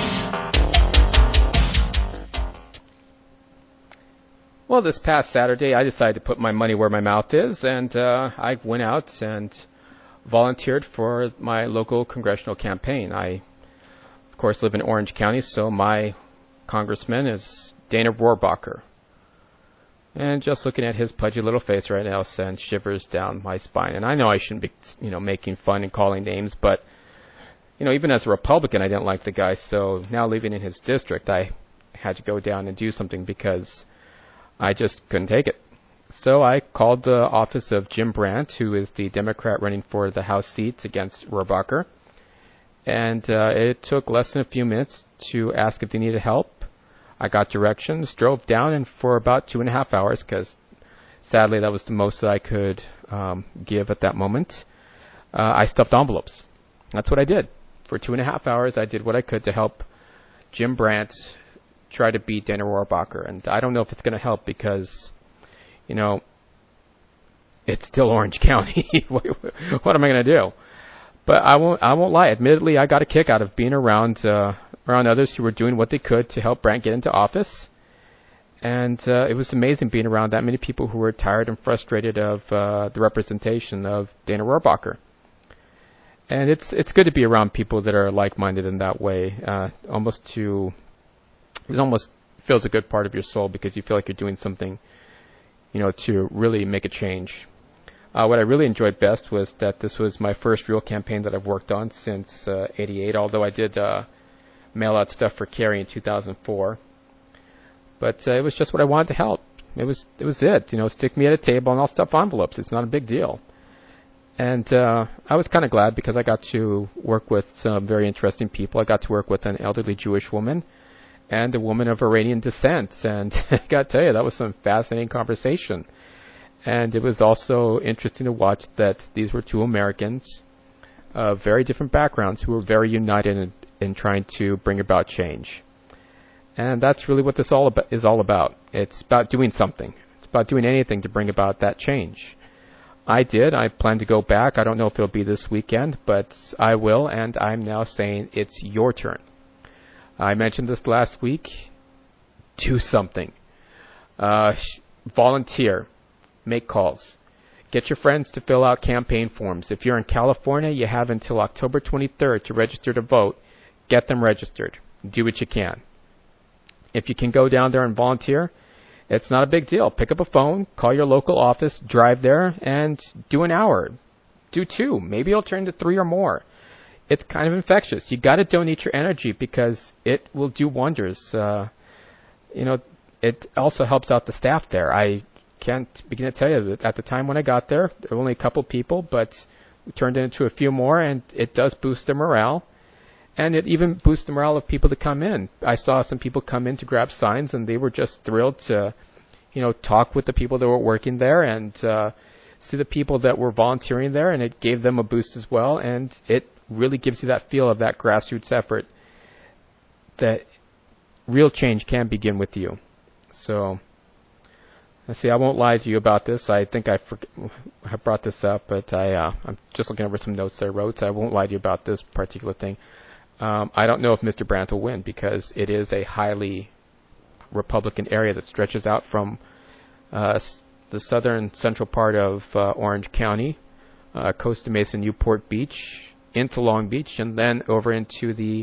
Well, this past Saturday, I decided to put my money where my mouth is, and uh, I went out and volunteered for my local congressional campaign. I, of course, live in Orange County, so my congressman is Dana Rohrabacher. And just looking at his pudgy little face right now sends shivers down my spine. And I know I shouldn't be, you know, making fun and calling names, but, you know, even as a Republican, I didn't like the guy. So now living in his district, I had to go down and do something because I just couldn't take it. So I called the office of Jim Brandt, who is the Democrat running for the House seats against Rohrabacher. And uh, it took less than a few minutes to ask if they needed help. I got directions, drove down, and for about two and a half hours, because sadly that was the most that I could um, give at that moment, uh, I stuffed envelopes. That's what I did. for two and a half hours, I did what I could to help Jim Brandt try to beat Dana Rohrabacher. And I don't know if it's going to help because, you know, it's still Orange County. what, what am I going to do? But I won't. I won't lie. Admittedly, I got a kick out of being around uh, around others who were doing what they could to help Brandt get into office, and uh, it was amazing being around that many people who were tired and frustrated of uh, the representation of Dana Rohrabacher. And it's it's good to be around people that are like-minded in that way. Uh, almost to it almost feels a good part of your soul because you feel like you're doing something, you know, to really make a change. Uh, what I really enjoyed best was that this was my first real campaign that I've worked on since uh, eighty-eight, although I did uh, mail out stuff for Kerry in two thousand four. But uh, it was just what I wanted to help. It was it was it. You know, stick me at a table and I'll stuff envelopes. It's not a big deal. And uh, I was kind of glad because I got to work with some very interesting people. I got to work with an elderly Jewish woman and a woman of Iranian descent. And I got to tell you, that was some fascinating conversation. And it was also interesting to watch that these were two Americans of very different backgrounds who were very united in, in trying to bring about change. And that's really what this all about, is all about. It's about doing something. It's about doing anything to bring about that change. I did. I plan to go back. I don't know if it'll be this weekend, but I will, and I'm now saying it's your turn. I mentioned this last week. Do something. Uh, sh- volunteer. Make calls. Get your friends to fill out campaign forms. If you're in California, you have until October twenty-third to register to vote. Get them registered. Do what you can. If you can go down there and volunteer, it's not a big deal. Pick up a phone, call your local office, drive there, and do an hour. Do two. Maybe it'll turn to three or more. It's kind of infectious. You got to donate your energy because it will do wonders. Uh, you know, it also helps out the staff there. I can't begin to tell you that at the time when I got there, there were only a couple people, but we turned into a few more, and it does boost their morale. And it even boosts the morale of people to come in. I saw some people come in to grab signs, and they were just thrilled to, you know, talk with the people that were working there and uh, see the people that were volunteering there, and it gave them a boost as well. And it really gives you that feel of that grassroots effort that real change can begin with you. So, let's see, I won't lie to you about this. I think I, for, I brought this up, but I, uh, I'm just looking over some notes I wrote. So I won't lie to you about this particular thing. Um, I don't know if Mister Brandt will win because it is a highly Republican area that stretches out from uh, the southern central part of uh, Orange County, uh, Costa Mesa, Newport Beach, into Long Beach, and then over into the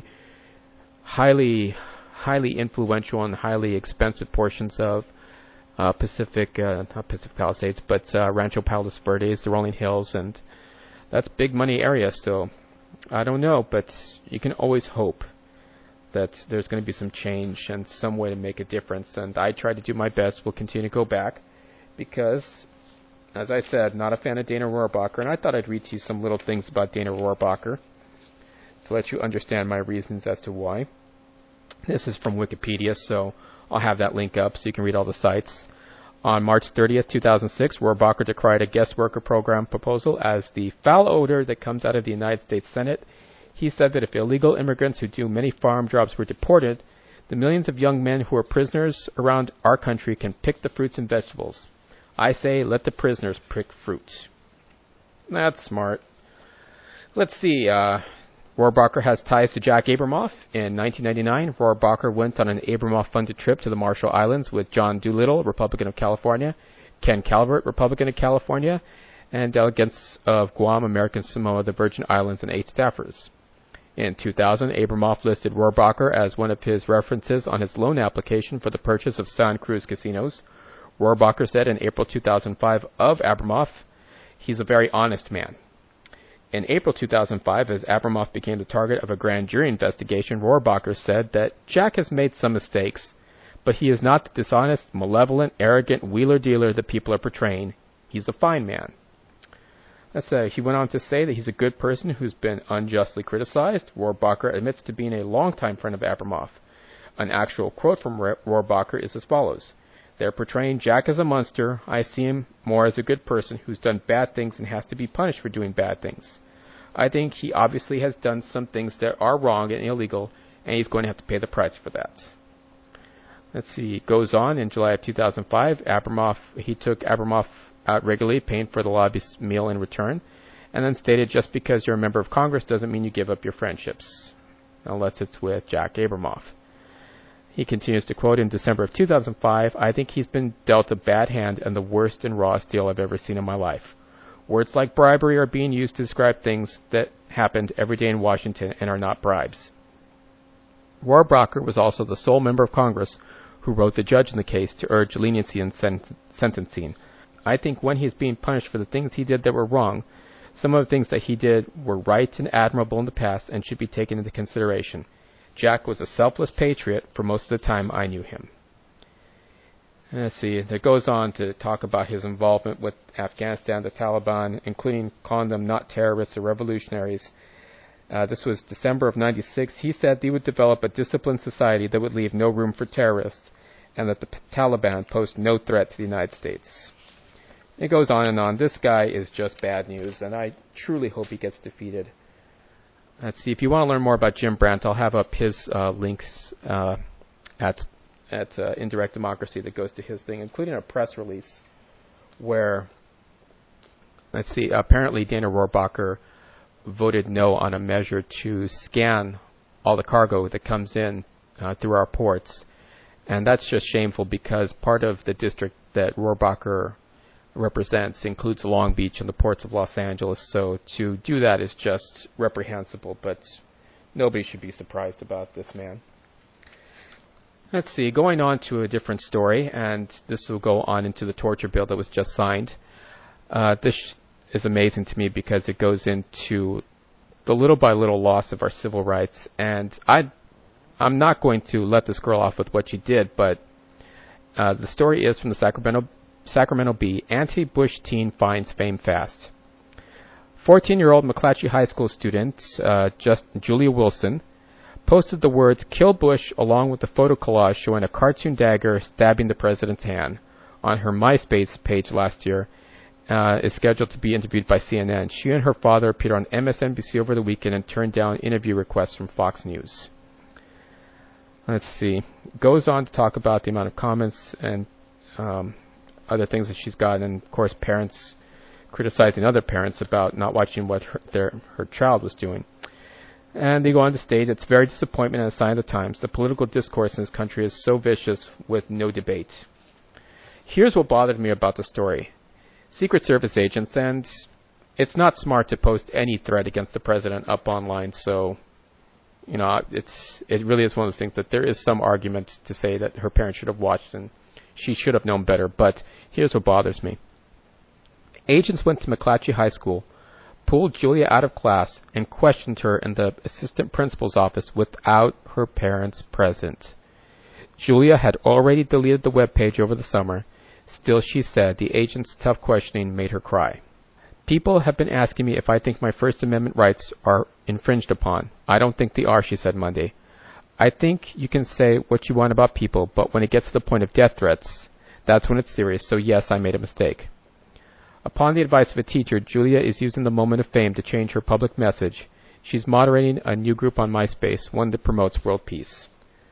highly, highly influential and highly expensive portions of uh, Pacific, uh, not Pacific Palisades, but uh, Rancho Palos Verdes, the Rolling Hills, and that's big money area still. I don't know, but you can always hope that there's going to be some change and some way to make a difference. And I try to do my best. We'll continue to go back because, as I said, not a fan of Dana Rohrabacher. And I thought I'd read to you some little things about Dana Rohrabacher to let you understand my reasons as to why. This is from Wikipedia, so I'll have that link up so you can read all the sites. On March thirtieth, two thousand six, Rohrabacher decried a guest worker program proposal as the foul odor that comes out of the United States Senate. He said that if illegal immigrants who do many farm jobs were deported, the millions of young men who are prisoners around our country can pick the fruits and vegetables. I say let the prisoners pick fruit. That's smart. Let's see. Uh, Rohrabacher has ties to Jack Abramoff. In nineteen ninety-nine, Rohrabacher went on an Abramoff-funded trip to the Marshall Islands with John Doolittle, Republican of California, Ken Calvert, Republican of California, and delegates of Guam, American Samoa, the Virgin Islands, and eight staffers. In two thousand, Abramoff listed Rohrabacher as one of his references on his loan application for the purchase of Santa Cruz casinos. Rohrabacher said in April two thousand five of Abramoff, he's a very honest man. In April two thousand five, as Abramoff became the target of a grand jury investigation, Rohrabacher said that Jack has made some mistakes, but he is not the dishonest, malevolent, arrogant wheeler-dealer that people are portraying. He's a fine man. That's, uh, he went on to say that he's a good person who's been unjustly criticized. Rohrabacher admits to being a longtime friend of Abramoff. An actual quote from Rohrabacher is as follows. They're portraying Jack as a monster. I see him more as a good person who's done bad things and has to be punished for doing bad things. I think he obviously has done some things that are wrong and illegal, and he's going to have to pay the price for that. Let's see. It goes on in July of two thousand five. Abramoff, he took Abramoff out regularly, paying for the lobbyist's meal in return, and then stated, just because you're a member of Congress doesn't mean you give up your friendships, unless it's with Jack Abramoff. He continues to quote in December of two thousand five, I think he's been dealt a bad hand and the worst and rawest deal I've ever seen in my life. Words like bribery are being used to describe things that happened every day in Washington and are not bribes. Rohrabacher was also the sole member of Congress who wrote the judge in the case to urge leniency in sen- sentencing. I think when he's being punished for the things he did that were wrong, some of the things that he did were right and admirable in the past and should be taken into consideration. Jack was a selfless patriot for most of the time I knew him. And let's see, it goes on to talk about his involvement with Afghanistan, the Taliban, including calling them not terrorists or revolutionaries. Uh, this was December of ninety-six. He said he would develop a disciplined society that would leave no room for terrorists, and that the P- Taliban posed no threat to the United States. It goes on and on. This guy is just bad news, and I truly hope he gets defeated. Let's see, if you want to learn more about Jim Brandt, I'll have up his uh, links uh, at at uh, Indirect Democracy that goes to his thing, including a press release where, let's see, apparently Dana Rohrabacher voted no on a measure to scan all the cargo that comes in uh, through our ports. And that's just shameful because part of the district that Rohrabacher represents includes Long Beach and the ports of Los Angeles. So to do that is just reprehensible, but nobody should be surprised about this man. Let's see, going on to a different story, and this will go on into the torture bill that was just signed. Uh, this is amazing to me because it goes into the little by little loss of our civil rights, and I, I'm not going to let this girl off with what she did, but uh, the story is from the Sacramento Sacramento Bee. Anti-Bush teen finds fame fast. fourteen-year-old McClatchy High School student, uh, just Julia Wilson, posted the words "Kill Bush" along with the photo collage showing a cartoon dagger stabbing the president's hand on her MySpace page last year. Uh, is scheduled to be interviewed by C N N. She and her father appeared on M S N B C over the weekend and turned down interview requests from Fox News. Let's see. Goes on to talk about the amount of comments and um, other things that she's got, and of course parents criticizing other parents about not watching what her, their, her child was doing. And they go on to state, it's very disappointment and a sign of the times. The political discourse in this country is so vicious with no debate. Here's what bothered me about the story. Secret Service agents, and it's not smart to post any threat against the president up online, so, you know, it's it really is one of those things that there is some argument to say that her parents should have watched and she should have known better, but here's what bothers me. Agents went to McClatchy High School, pulled Julia out of class, and questioned her in the assistant principal's office without her parents present. Julia had already deleted the webpage over the summer. Still, she said, the agent's tough questioning made her cry. People have been asking me if I think my First Amendment rights are infringed upon. I don't think they are, she said Monday. I think you can say what you want about people, but when it gets to the point of death threats, that's when it's serious, so yes, I made a mistake. Upon the advice of a teacher, Julia is using the moment of fame to change her public message. She's moderating a new group on MySpace, one that promotes world peace.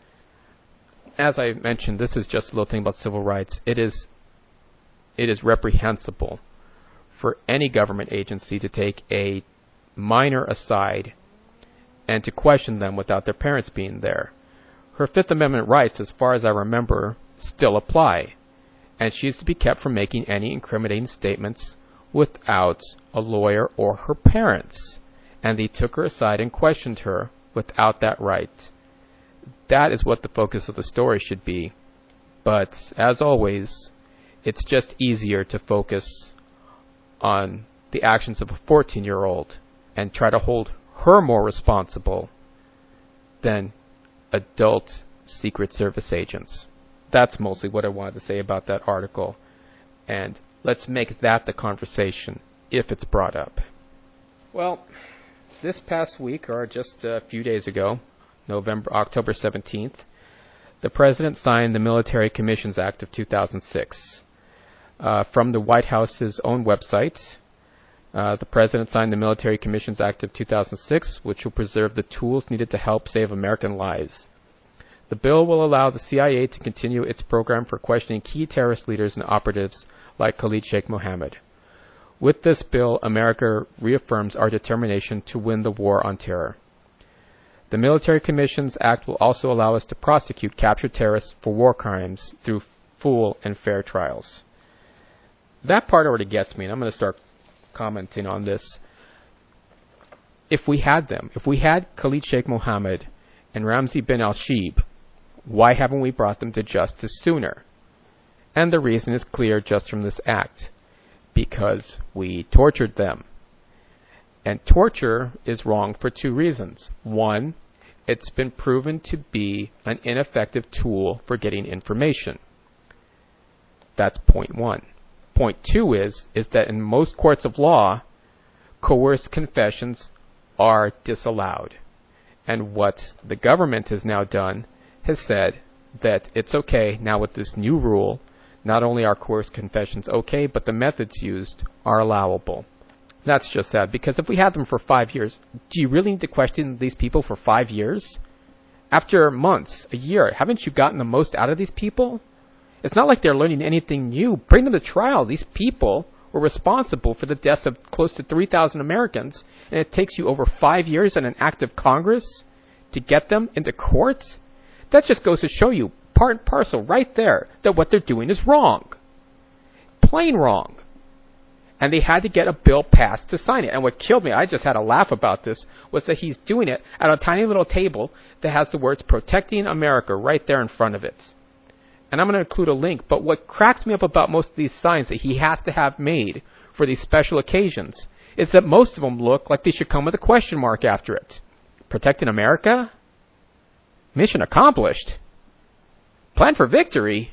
As I mentioned, this is just a little thing about civil rights. It is It is reprehensible for any government agency to take a minor aside and to question them without their parents being there. Her Fifth Amendment rights, as far as I remember, still apply, and she is to be kept from making any incriminating statements without a lawyer or her parents. And they took her aside and questioned her without that right. That is what the focus of the story should be. But, as always, it's just easier to focus on the actions of a fourteen-year-old and try to hold her more responsible than adult Secret Service agents. That's mostly what I wanted to say about that article. And let's make that the conversation if it's brought up. Well, this past week, or just a few days ago, November, October seventeenth, the President signed the Military Commissions Act of two thousand six. Uh, from the White House's own website, Uh, the President signed the Military Commissions Act of two thousand six, which will preserve the tools needed to help save American lives. The bill will allow the C I A to continue its program for questioning key terrorist leaders and operatives like Khalid Sheikh Mohammed. With this bill, America reaffirms our determination to win the war on terror. The Military Commissions Act will also allow us to prosecute captured terrorists for war crimes through full and fair trials. That part already gets me, and I'm going to start commenting on this. If we had them, if we had Khalid Sheikh Mohammed and Ramzi bin al-Shibh, why haven't we brought them to justice sooner? And the reason is clear just from this act. Because we tortured them. And torture is wrong for two reasons. One, it's been proven to be an ineffective tool for getting information. That's point one. Point two is, is that in most courts of law, coerced confessions are disallowed. And what the government has now done has said that it's okay now with this new rule. Not only are coerced confessions okay, but the methods used are allowable. That's just sad, because if we had them for five years, do you really need to question these people for five years? After months, a year, haven't you gotten the most out of these people? It's not like they're learning anything new. Bring them to trial. These people were responsible for the deaths of close to three thousand Americans, and it takes you over five years and an act of Congress to get them into court? That just goes to show you, part and parcel right there, that what they're doing is wrong. Plain wrong. And they had to get a bill passed to sign it. And what killed me, I just had a laugh about this, was that he's doing it at a tiny little table that has the words Protecting America right there in front of it. And I'm going to include a link, but what cracks me up about most of these signs that he has to have made for these special occasions is that most of them look like they should come with a question mark after it. Protecting America? Mission accomplished. Plan for victory?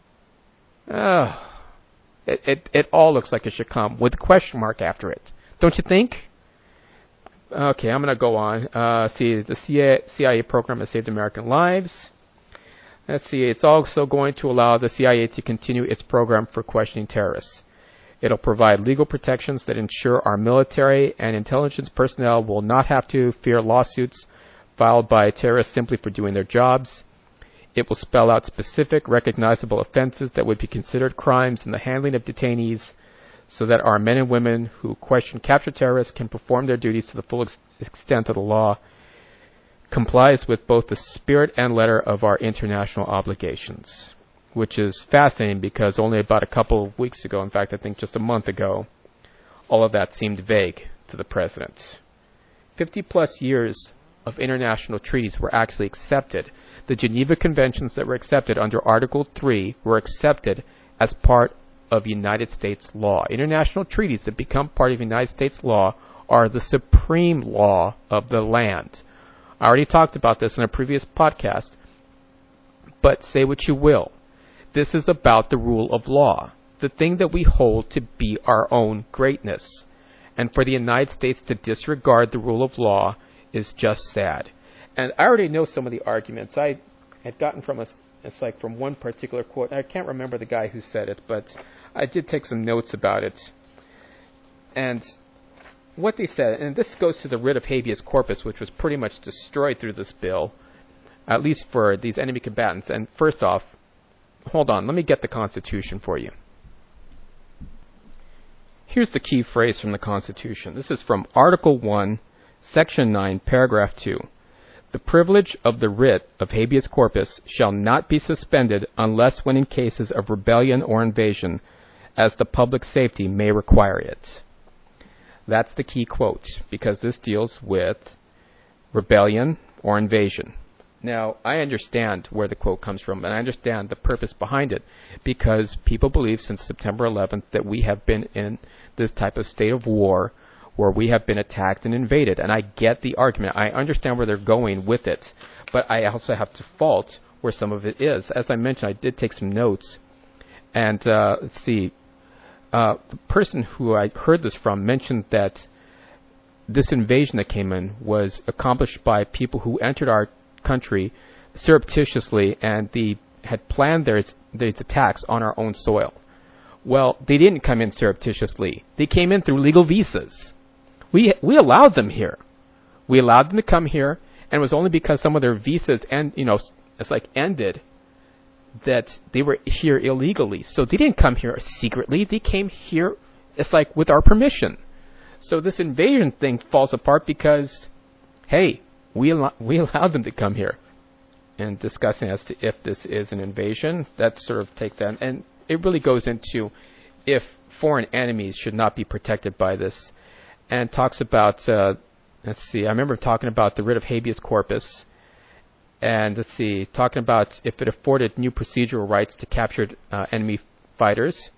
Oh, it, it, it all looks like it should come with a question mark after it. Don't you think? Okay, I'm going to go on. Uh, see, the C I A program has saved American lives. Let's see, it's also going to allow the C I A to continue its program for questioning terrorists. It'll provide legal protections that ensure our military and intelligence personnel will not have to fear lawsuits filed by terrorists simply for doing their jobs. It will spell out specific, recognizable offenses that would be considered crimes in the handling of detainees so that our men and women who question captured terrorists can perform their duties to the full ex- extent of the law, complies with both the spirit and letter of our international obligations, which is fascinating because only about a couple of weeks ago, in fact, I think just a month ago, all of that seemed vague to the president. fifty plus years of international treaties were actually accepted. The Geneva Conventions that were accepted under Article three were accepted as part of United States law. International treaties that become part of United States law are the supreme law of the land. I already talked about this in a previous podcast, but say what you will. This is about the rule of law, the thing that we hold to be our own greatness. And for the United States to disregard the rule of law is just sad. And I already know some of the arguments I had gotten from us. It's like from one particular quote. I can't remember the guy who said it, but I did take some notes about it. And what they said, and this goes to the writ of habeas corpus, which was pretty much destroyed through this bill, at least for these enemy combatants. And first off, hold on, let me get the Constitution for you. Here's the key phrase from the Constitution. This is from Article one, Section nine, Paragraph two. The privilege of the writ of habeas corpus shall not be suspended unless when in cases of rebellion or invasion, as the public safety may require it. That's the key quote, because this deals with rebellion or invasion. Now, I understand where the quote comes from, and I understand the purpose behind it, because people believe since September eleventh that we have been in this type of state of war where we have been attacked and invaded. And I get the argument. I understand where they're going with it, but I also have to fault where some of it is. As I mentioned, I did take some notes, and uh, let's see. Uh, the person who I heard this from mentioned that this invasion that came in was accomplished by people who entered our country surreptitiously, and they had planned their these attacks on our own soil. Well, they didn't come in surreptitiously. They came in through legal visas. We we allowed them here. We allowed them to come here, and it was only because some of their visas and you know it's like ended that they were here illegally. So they didn't come here secretly. They came here, it's like with our permission. So this invasion thing falls apart because, hey, we al- we allowed them to come here. And discussing as to if this is an invasion, that sort of take that, and it really goes into if foreign enemies should not be protected by this, and talks about. Uh, let's see, I remember talking about the writ of habeas corpus. And let's see, talking about if it afforded new procedural rights to captured uh, enemy fighters.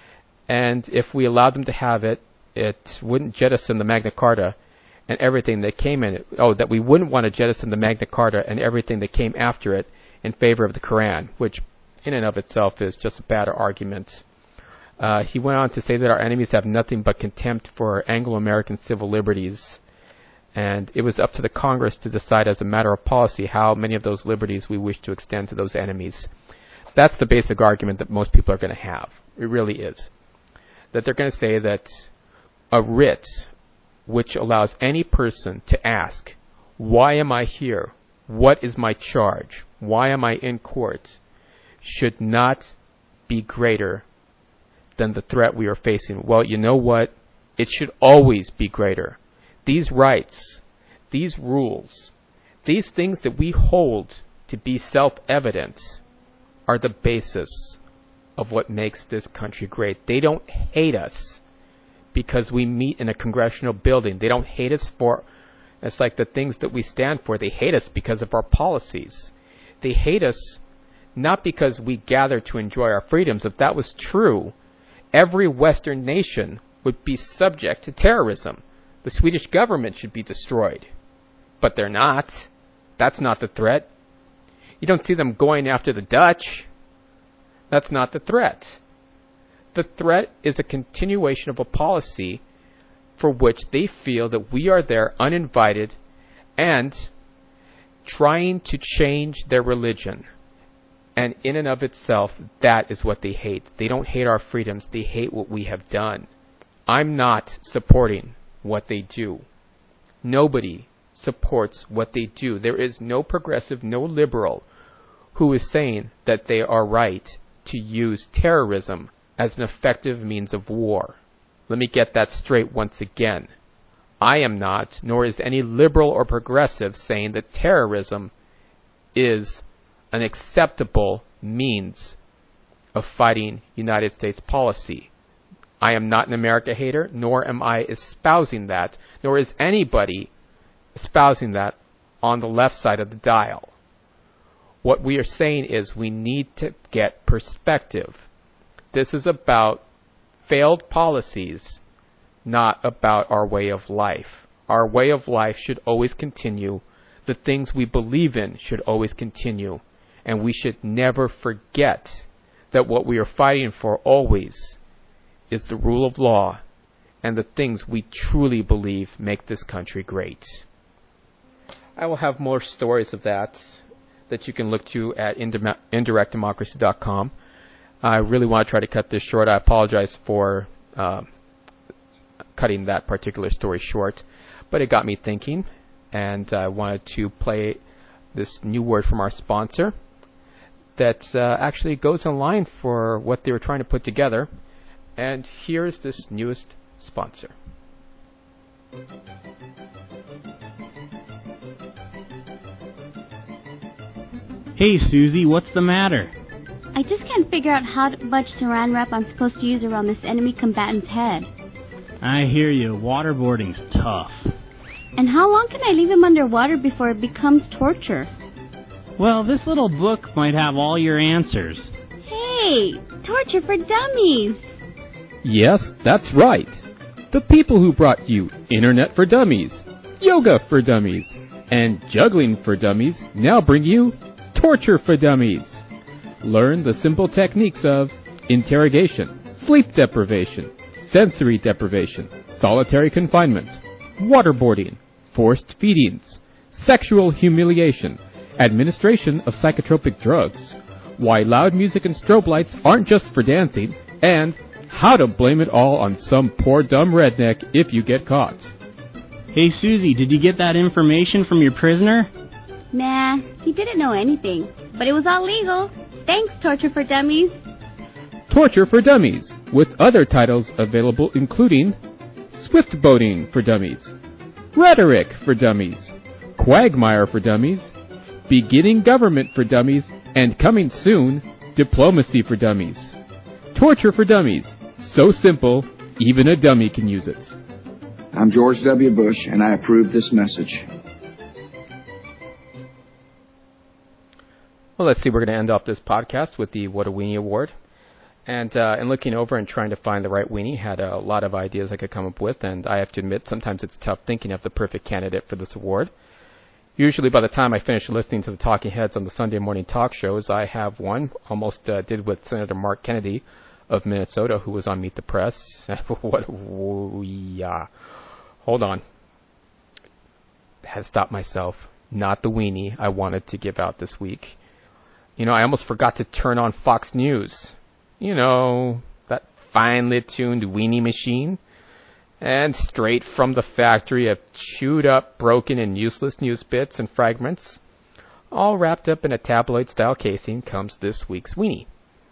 And if we allowed them to have it, it wouldn't jettison the Magna Carta and everything that came in it. Oh, that we wouldn't want to jettison the Magna Carta and everything that came after it in favor of the Quran, which in and of itself is just a bad argument. Uh, he went on to say that our enemies have nothing but contempt for Anglo-American civil liberties. And it was up to the Congress to decide as a matter of policy how many of those liberties we wish to extend to those enemies. That's the basic argument that most people are going to have. It really is. That they're going to say that a writ which allows any person to ask, why am I here? What is my charge? Why am I in court? Should not be greater than the threat we are facing. Well, you know what? It should always be greater. These rights, these rules, these things that we hold to be self-evident are the basis of what makes this country great. They don't hate us because we meet in a congressional building. They don't hate us for, it's like the things that we stand for. They hate us because of our policies. They hate us not because we gather to enjoy our freedoms. If that was true, every Western nation would be subject to terrorism. The Swedish government should be destroyed. But they're not. That's not the threat. You don't see them going after the Dutch. That's not the threat. The threat is a continuation of a policy for which they feel that we are there uninvited and trying to change their religion. And in and of itself, that is what they hate. They don't hate our freedoms. They hate what we have done. I'm not supporting what they do. Nobody supports what they do. There is no progressive, no liberal who is saying that they are right to use terrorism as an effective means of war. Let me get that straight once again. I am not, nor is any liberal or progressive saying that terrorism is an acceptable means of fighting United States policy. I am not an America hater, nor am I espousing that, nor is anybody espousing that on the left side of the dial. What we are saying is we need to get perspective. This is about failed policies, not about our way of life. Our way of life should always continue. The things we believe in should always continue. And we should never forget that what we are fighting for always is the rule of law and the things we truly believe make this country great. I will have more stories of that that you can look to at indirect democracy dot com. I really want to try to cut this short. I apologize for uh, cutting that particular story short, but it got me thinking, and I wanted to play this new word from our sponsor that uh, actually goes in line for what they were trying to put together. And here's this newest sponsor. Hey, Susie, what's the matter? I just can't figure out how much saran wrap I'm supposed to use around this enemy combatant's head. I hear you. Waterboarding's tough. And how long can I leave him underwater before it becomes torture? Well, this little book might have all your answers. Hey, torture for dummies. Yes, that's right. The people who brought you Internet for Dummies, Yoga for Dummies, and Juggling for Dummies now bring you Torture for Dummies. Learn the simple techniques of interrogation, sleep deprivation, sensory deprivation, solitary confinement, waterboarding, forced feedings, sexual humiliation, administration of psychotropic drugs, why loud music and strobe lights aren't just for dancing, and how to blame it all on some poor dumb redneck if you get caught. Hey, Susie, did you get that information from your prisoner? Nah, he didn't know anything, but it was all legal. Thanks, Torture for Dummies. Torture for Dummies, with other titles available including Swift Boating for Dummies, Rhetoric for Dummies, Quagmire for Dummies, Beginning Government for Dummies, and coming soon, Diplomacy for Dummies. Torture for Dummies, so simple, even a dummy can use it. I'm George W. Bush, and I approve this message. Well, let's see, we're going to end off this podcast with the What a Weenie Award. And uh, in looking over and trying to find the right weenie, had a lot of ideas I could come up with, and I have to admit, sometimes it's tough thinking of the perfect candidate for this award. Usually by the time I finish listening to the talking heads on the Sunday morning talk shows, I have one, almost uh, did with Senator Mark Kennedy of Minnesota, who was on Meet the Press. What, yeah. Hold on. I had to stop myself. Not the weenie I wanted to give out this week. You know, I almost forgot to turn on Fox News. You know, that finely tuned weenie machine. And straight from the factory of chewed up, broken, and useless news bits and fragments, all wrapped up in a tabloid-style casing, comes this week's weenie.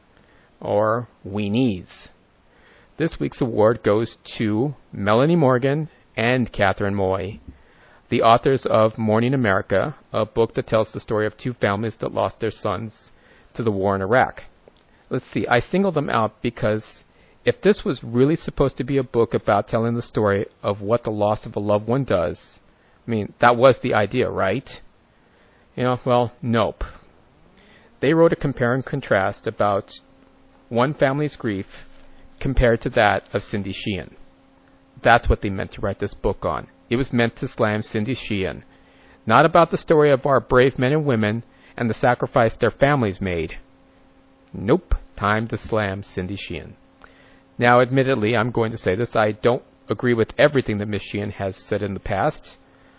Or weenies. This week's award goes to Melanie Morgan and Catherine Moy, the authors of Morning America, a book that tells the story of two families that lost their sons to the war in Iraq. Let's see, I singled them out because if this was really supposed to be a book about telling the story of what the loss of a loved one does, I mean, that was the idea, right? You know, well, nope. They wrote a compare and contrast about one family's grief compared to that of Cindy Sheehan. That's what they meant to write this book on. It was meant to slam Cindy Sheehan, not about the story of our brave men and women and the sacrifice their families made. Nope, time to slam Cindy Sheehan. Now, admittedly, I'm going to say this, I don't agree with everything that Miss Sheehan has said in the past.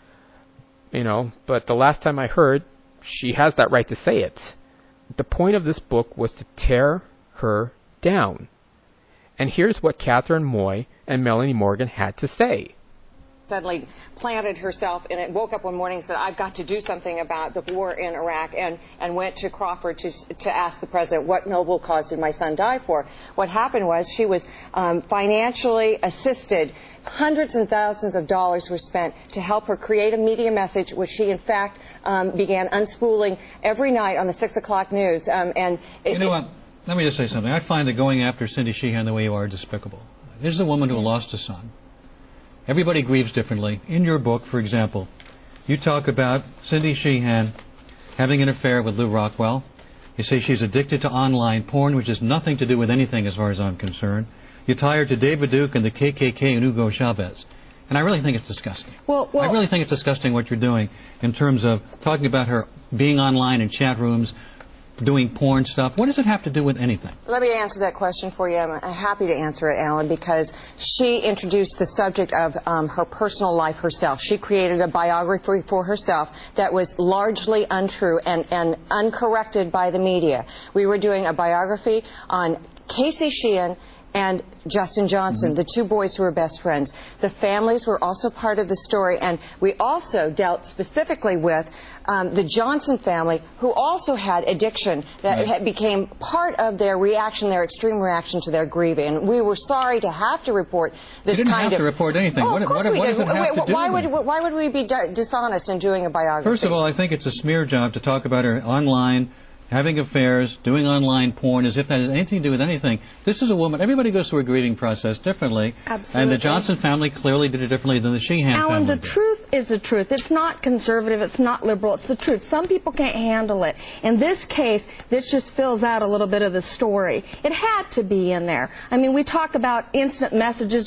You know, but the last time I heard, she has that right to say it. The point of this book was to tear her down. And here's what Catherine Moy and Melanie Morgan had to say. Suddenly planted herself and it woke up one morning and said, I've got to do something about the war in Iraq, and, and went to Crawford to, to ask the president, what noble cause did my son die for? What happened was she was um, financially assisted. Hundreds and thousands of dollars were spent to help her create a media message, which she, in fact, um, began unspooling every night on the six o'clock news. Um, and it, you know what? Let me just say something. I find that going after Cindy Sheehan the way you are despicable. This is a woman who lost a son. Everybody grieves differently. In your book, for example, you talk about Cindy Sheehan having an affair with Lou Rockwell. You say she's addicted to online porn, which has nothing to do with anything as far as I'm concerned. You tie her to David Duke and the K K K and Hugo Chavez. And I really think it's disgusting. Well, well, I really think it's disgusting what you're doing in terms of talking about her being online in chat rooms, doing porn stuff. What does it have to do with anything? Let me answer that question for you. I'm happy to answer it, Alan, because she introduced the subject of um, her personal life herself. She created a biography for herself that was largely untrue and, and uncorrected by the media. We were doing a biography on Casey Sheehan and Justin Johnson, mm-hmm. the two boys who were best friends. The families were also part of the story, and we also dealt specifically with um, the Johnson family, who also had addiction that right. had became part of their reaction, their extreme reaction to their grieving. And we were sorry to have to report this you didn't kind have of... to report anything. Oh, what of course what, we what did. does it have Wait, to do why with would, why would we be dishonest in doing a biography? First of all, I think it's a smear job to talk about her online, having affairs, doing online porn, as if that has anything to do with anything. This is a woman, everybody goes through a grieving process differently. Absolutely. And the Johnson family clearly did it differently than the Sheehan Alan, family the did. truth is the truth. It's not conservative, it's not liberal, it's the truth. Some people can't handle it. In this case, this just fills out a little bit of the story. It had to be in there. I mean, we talk about instant messages with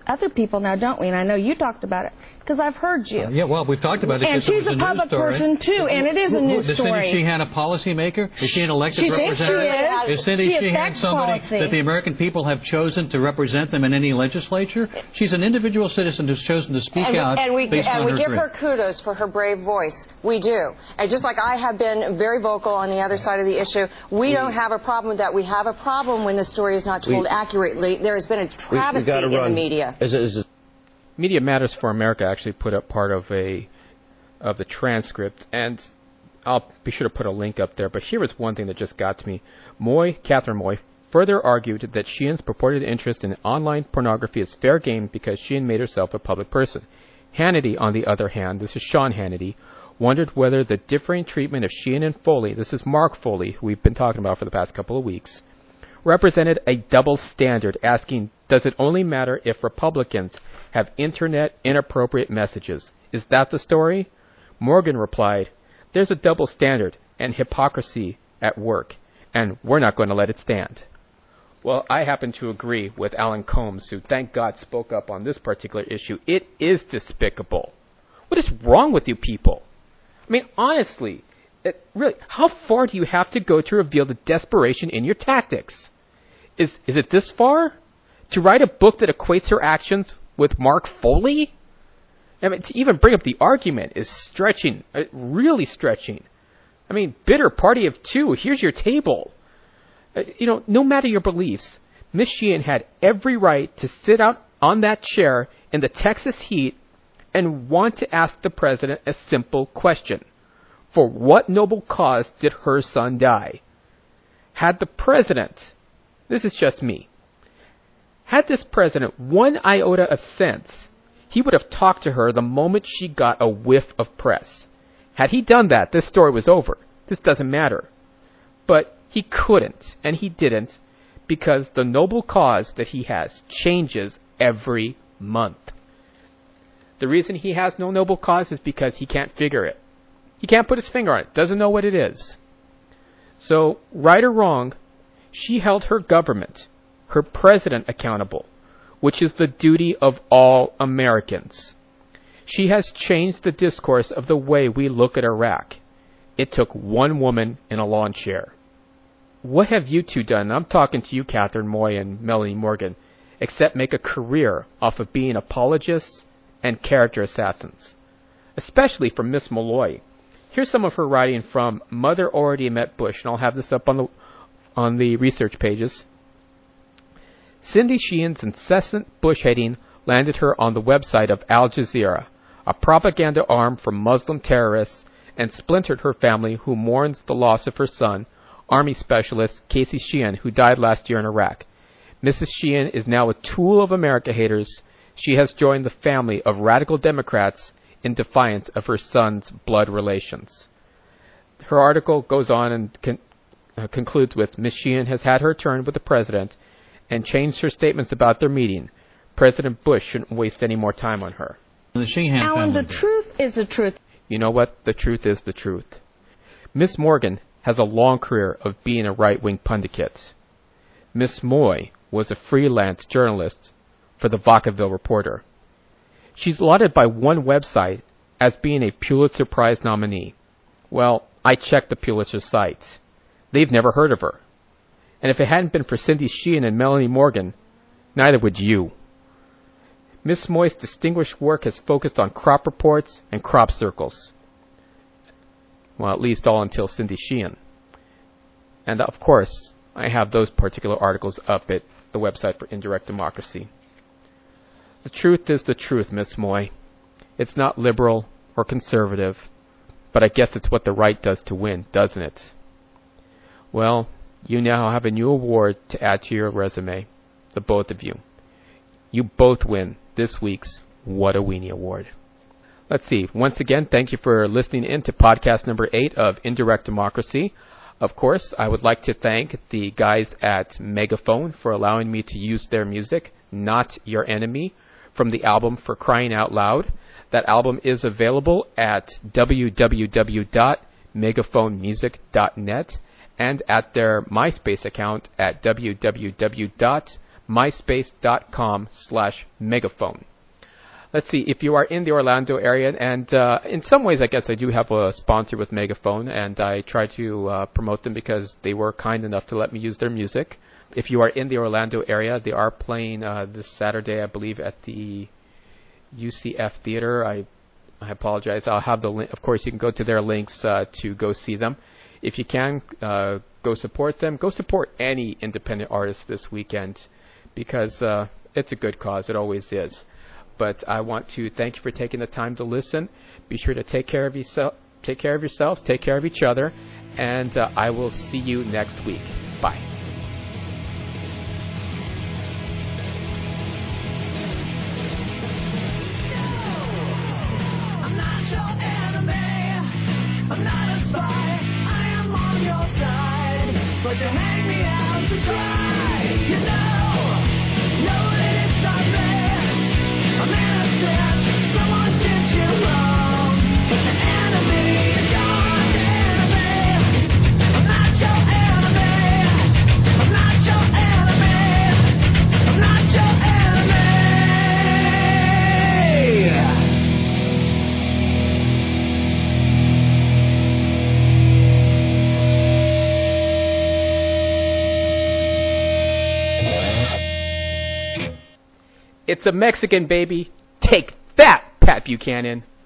other people now, don't we? And I know you talked about it because I've heard you. Uh, yeah, well, we've talked about it. And she's a, a public person too, and it is a news story. Is Cindy Sheehan a policymaker? Is she an elected she representative? She is. is Cindy she Sheehan somebody policy. that the American people have chosen to represent them in any legislature? She's an individual citizen who's chosen to speak and, out. And we, based and on we her give career. her kudos for her brave voice. We do. And just like I have been very vocal on the other side of the issue, we don't have a problem with that. We have a problem when the story is not told we, accurately. There has been a travesty we, we in the media. Is it, is it Media Matters for America actually put up part of a of the transcript, and I'll be sure to put a link up there. But here is one thing that just got to me. Moy, Catherine Moy, further argued that Sheehan's purported interest in online pornography is fair game because Sheehan made herself a public person. Hannity, on the other hand, this is Sean Hannity, wondered whether the differing treatment of Sheehan and Foley, this is Mark Foley, who we've been talking about for the past couple of weeks, represented a double standard, asking, does it only matter if Republicans have internet inappropriate messages? Is that the story? Morgan replied, there's a double standard and hypocrisy at work, and we're not going to let it stand. Well, I happen to agree with Alan Combs, who, thank God, spoke up on this particular issue. It is despicable. What is wrong with you people? I mean, honestly, it, really, how far do you have to go to reveal the desperation in your tactics? Is is it this far? To write a book that equates her actions with Mark Foley? I mean, to even bring up the argument is stretching, uh, really stretching. I mean, bitter party of two, here's your table. Uh, you know, no matter your beliefs, Miss Sheehan had every right to sit out on that chair in the Texas heat and want to ask the president a simple question. For what noble cause did her son die? Had the president, this is just me, had this president one iota of sense, he would have talked to her the moment she got a whiff of press. Had he done that, this story was over. This doesn't matter. But he couldn't, and he didn't, because the noble cause that he has changes every month. The reason he has no noble cause is because he can't figure it. He can't put his finger on it, doesn't know what it is. So, right or wrong, she held her government, her president accountable, which is the duty of all Americans. She has changed the discourse of the way we look at Iraq. It took one woman in a lawn chair. What have you two done? I'm talking to you, Catherine Moy and Melanie Morgan, except make a career off of being apologists and character assassins, especially from Miss Malloy. Here's some of her writing from Mother Already Met Bush, and I'll have this up on the on the research pages. Cindy Sheehan's incessant bush-hating landed her on the website of Al Jazeera, a propaganda arm for Muslim terrorists, and splintered her family, who mourns the loss of her son, Army Specialist Casey Sheehan, who died last year in Iraq. Missus Sheehan is now a tool of America haters. She has joined the family of radical Democrats in defiance of her son's blood relations. Her article goes on and con- uh, concludes with, Miss Sheehan has had her turn with the president and changed her statements about their meeting. President Bush shouldn't waste any more time on her. The Sheehan Alan, family. the truth is the truth. You know what? The truth is the truth. Miss Morgan has a long career of being a right-wing pundit. Miss Moy was a freelance journalist for the Vacaville Reporter. She's lauded by one website as being a Pulitzer Prize nominee. Well, I checked the Pulitzer site. They've never heard of her. And if it hadn't been for Cindy Sheehan and Melanie Morgan, neither would you. Miss Moy's distinguished work has focused on crop reports and crop circles. Well, at least all until Cindy Sheehan. And of course, I have those particular articles up at the website for Indirect Democracy. The truth is the truth, Miss Moy. It's not liberal or conservative, but I guess it's what the right does to win, doesn't it? Well, you now have a new award to add to your resume, the both of you. You both win this week's What a Weenie Award. Let's see. Once again, thank you for listening in to podcast number eight of Indirect Democracy. Of course, I would like to thank the guys at Megaphone for allowing me to use their music, Not Your Enemy, from the album For Crying Out Loud. That album is available at w w w dot megaphone music dot net and at their MySpace account at w w w dot myspace.com slash megaphone. Let's see, if you are in the Orlando area, and uh, in some ways I guess I do have a sponsor with Megaphone, and I try to uh, promote them because they were kind enough to let me use their music. If you are in the Orlando area, they are playing uh, this Saturday, I believe, at the U C F Theater. I I apologize. I'll have the link. Of course, you can go to their links uh, to go see them. If you can, uh, go support them. Go support any independent artist this weekend because uh, it's a good cause. It always is. But I want to thank you for taking the time to listen. Be sure to take care of yourself, take care of yourselves, take care of each other, and uh, I will see you next week. Bye. I'm not your enemy. I'm not a spy. I am on your side, but you make me out to try. You know, know that it's not me. I'm innocent, someone did you wrong, but your enemy is God's enemy. I'm not your enemy, I'm not your enemy, I'm not your enemy. It's a Mexican, baby. Take that, Pat Buchanan.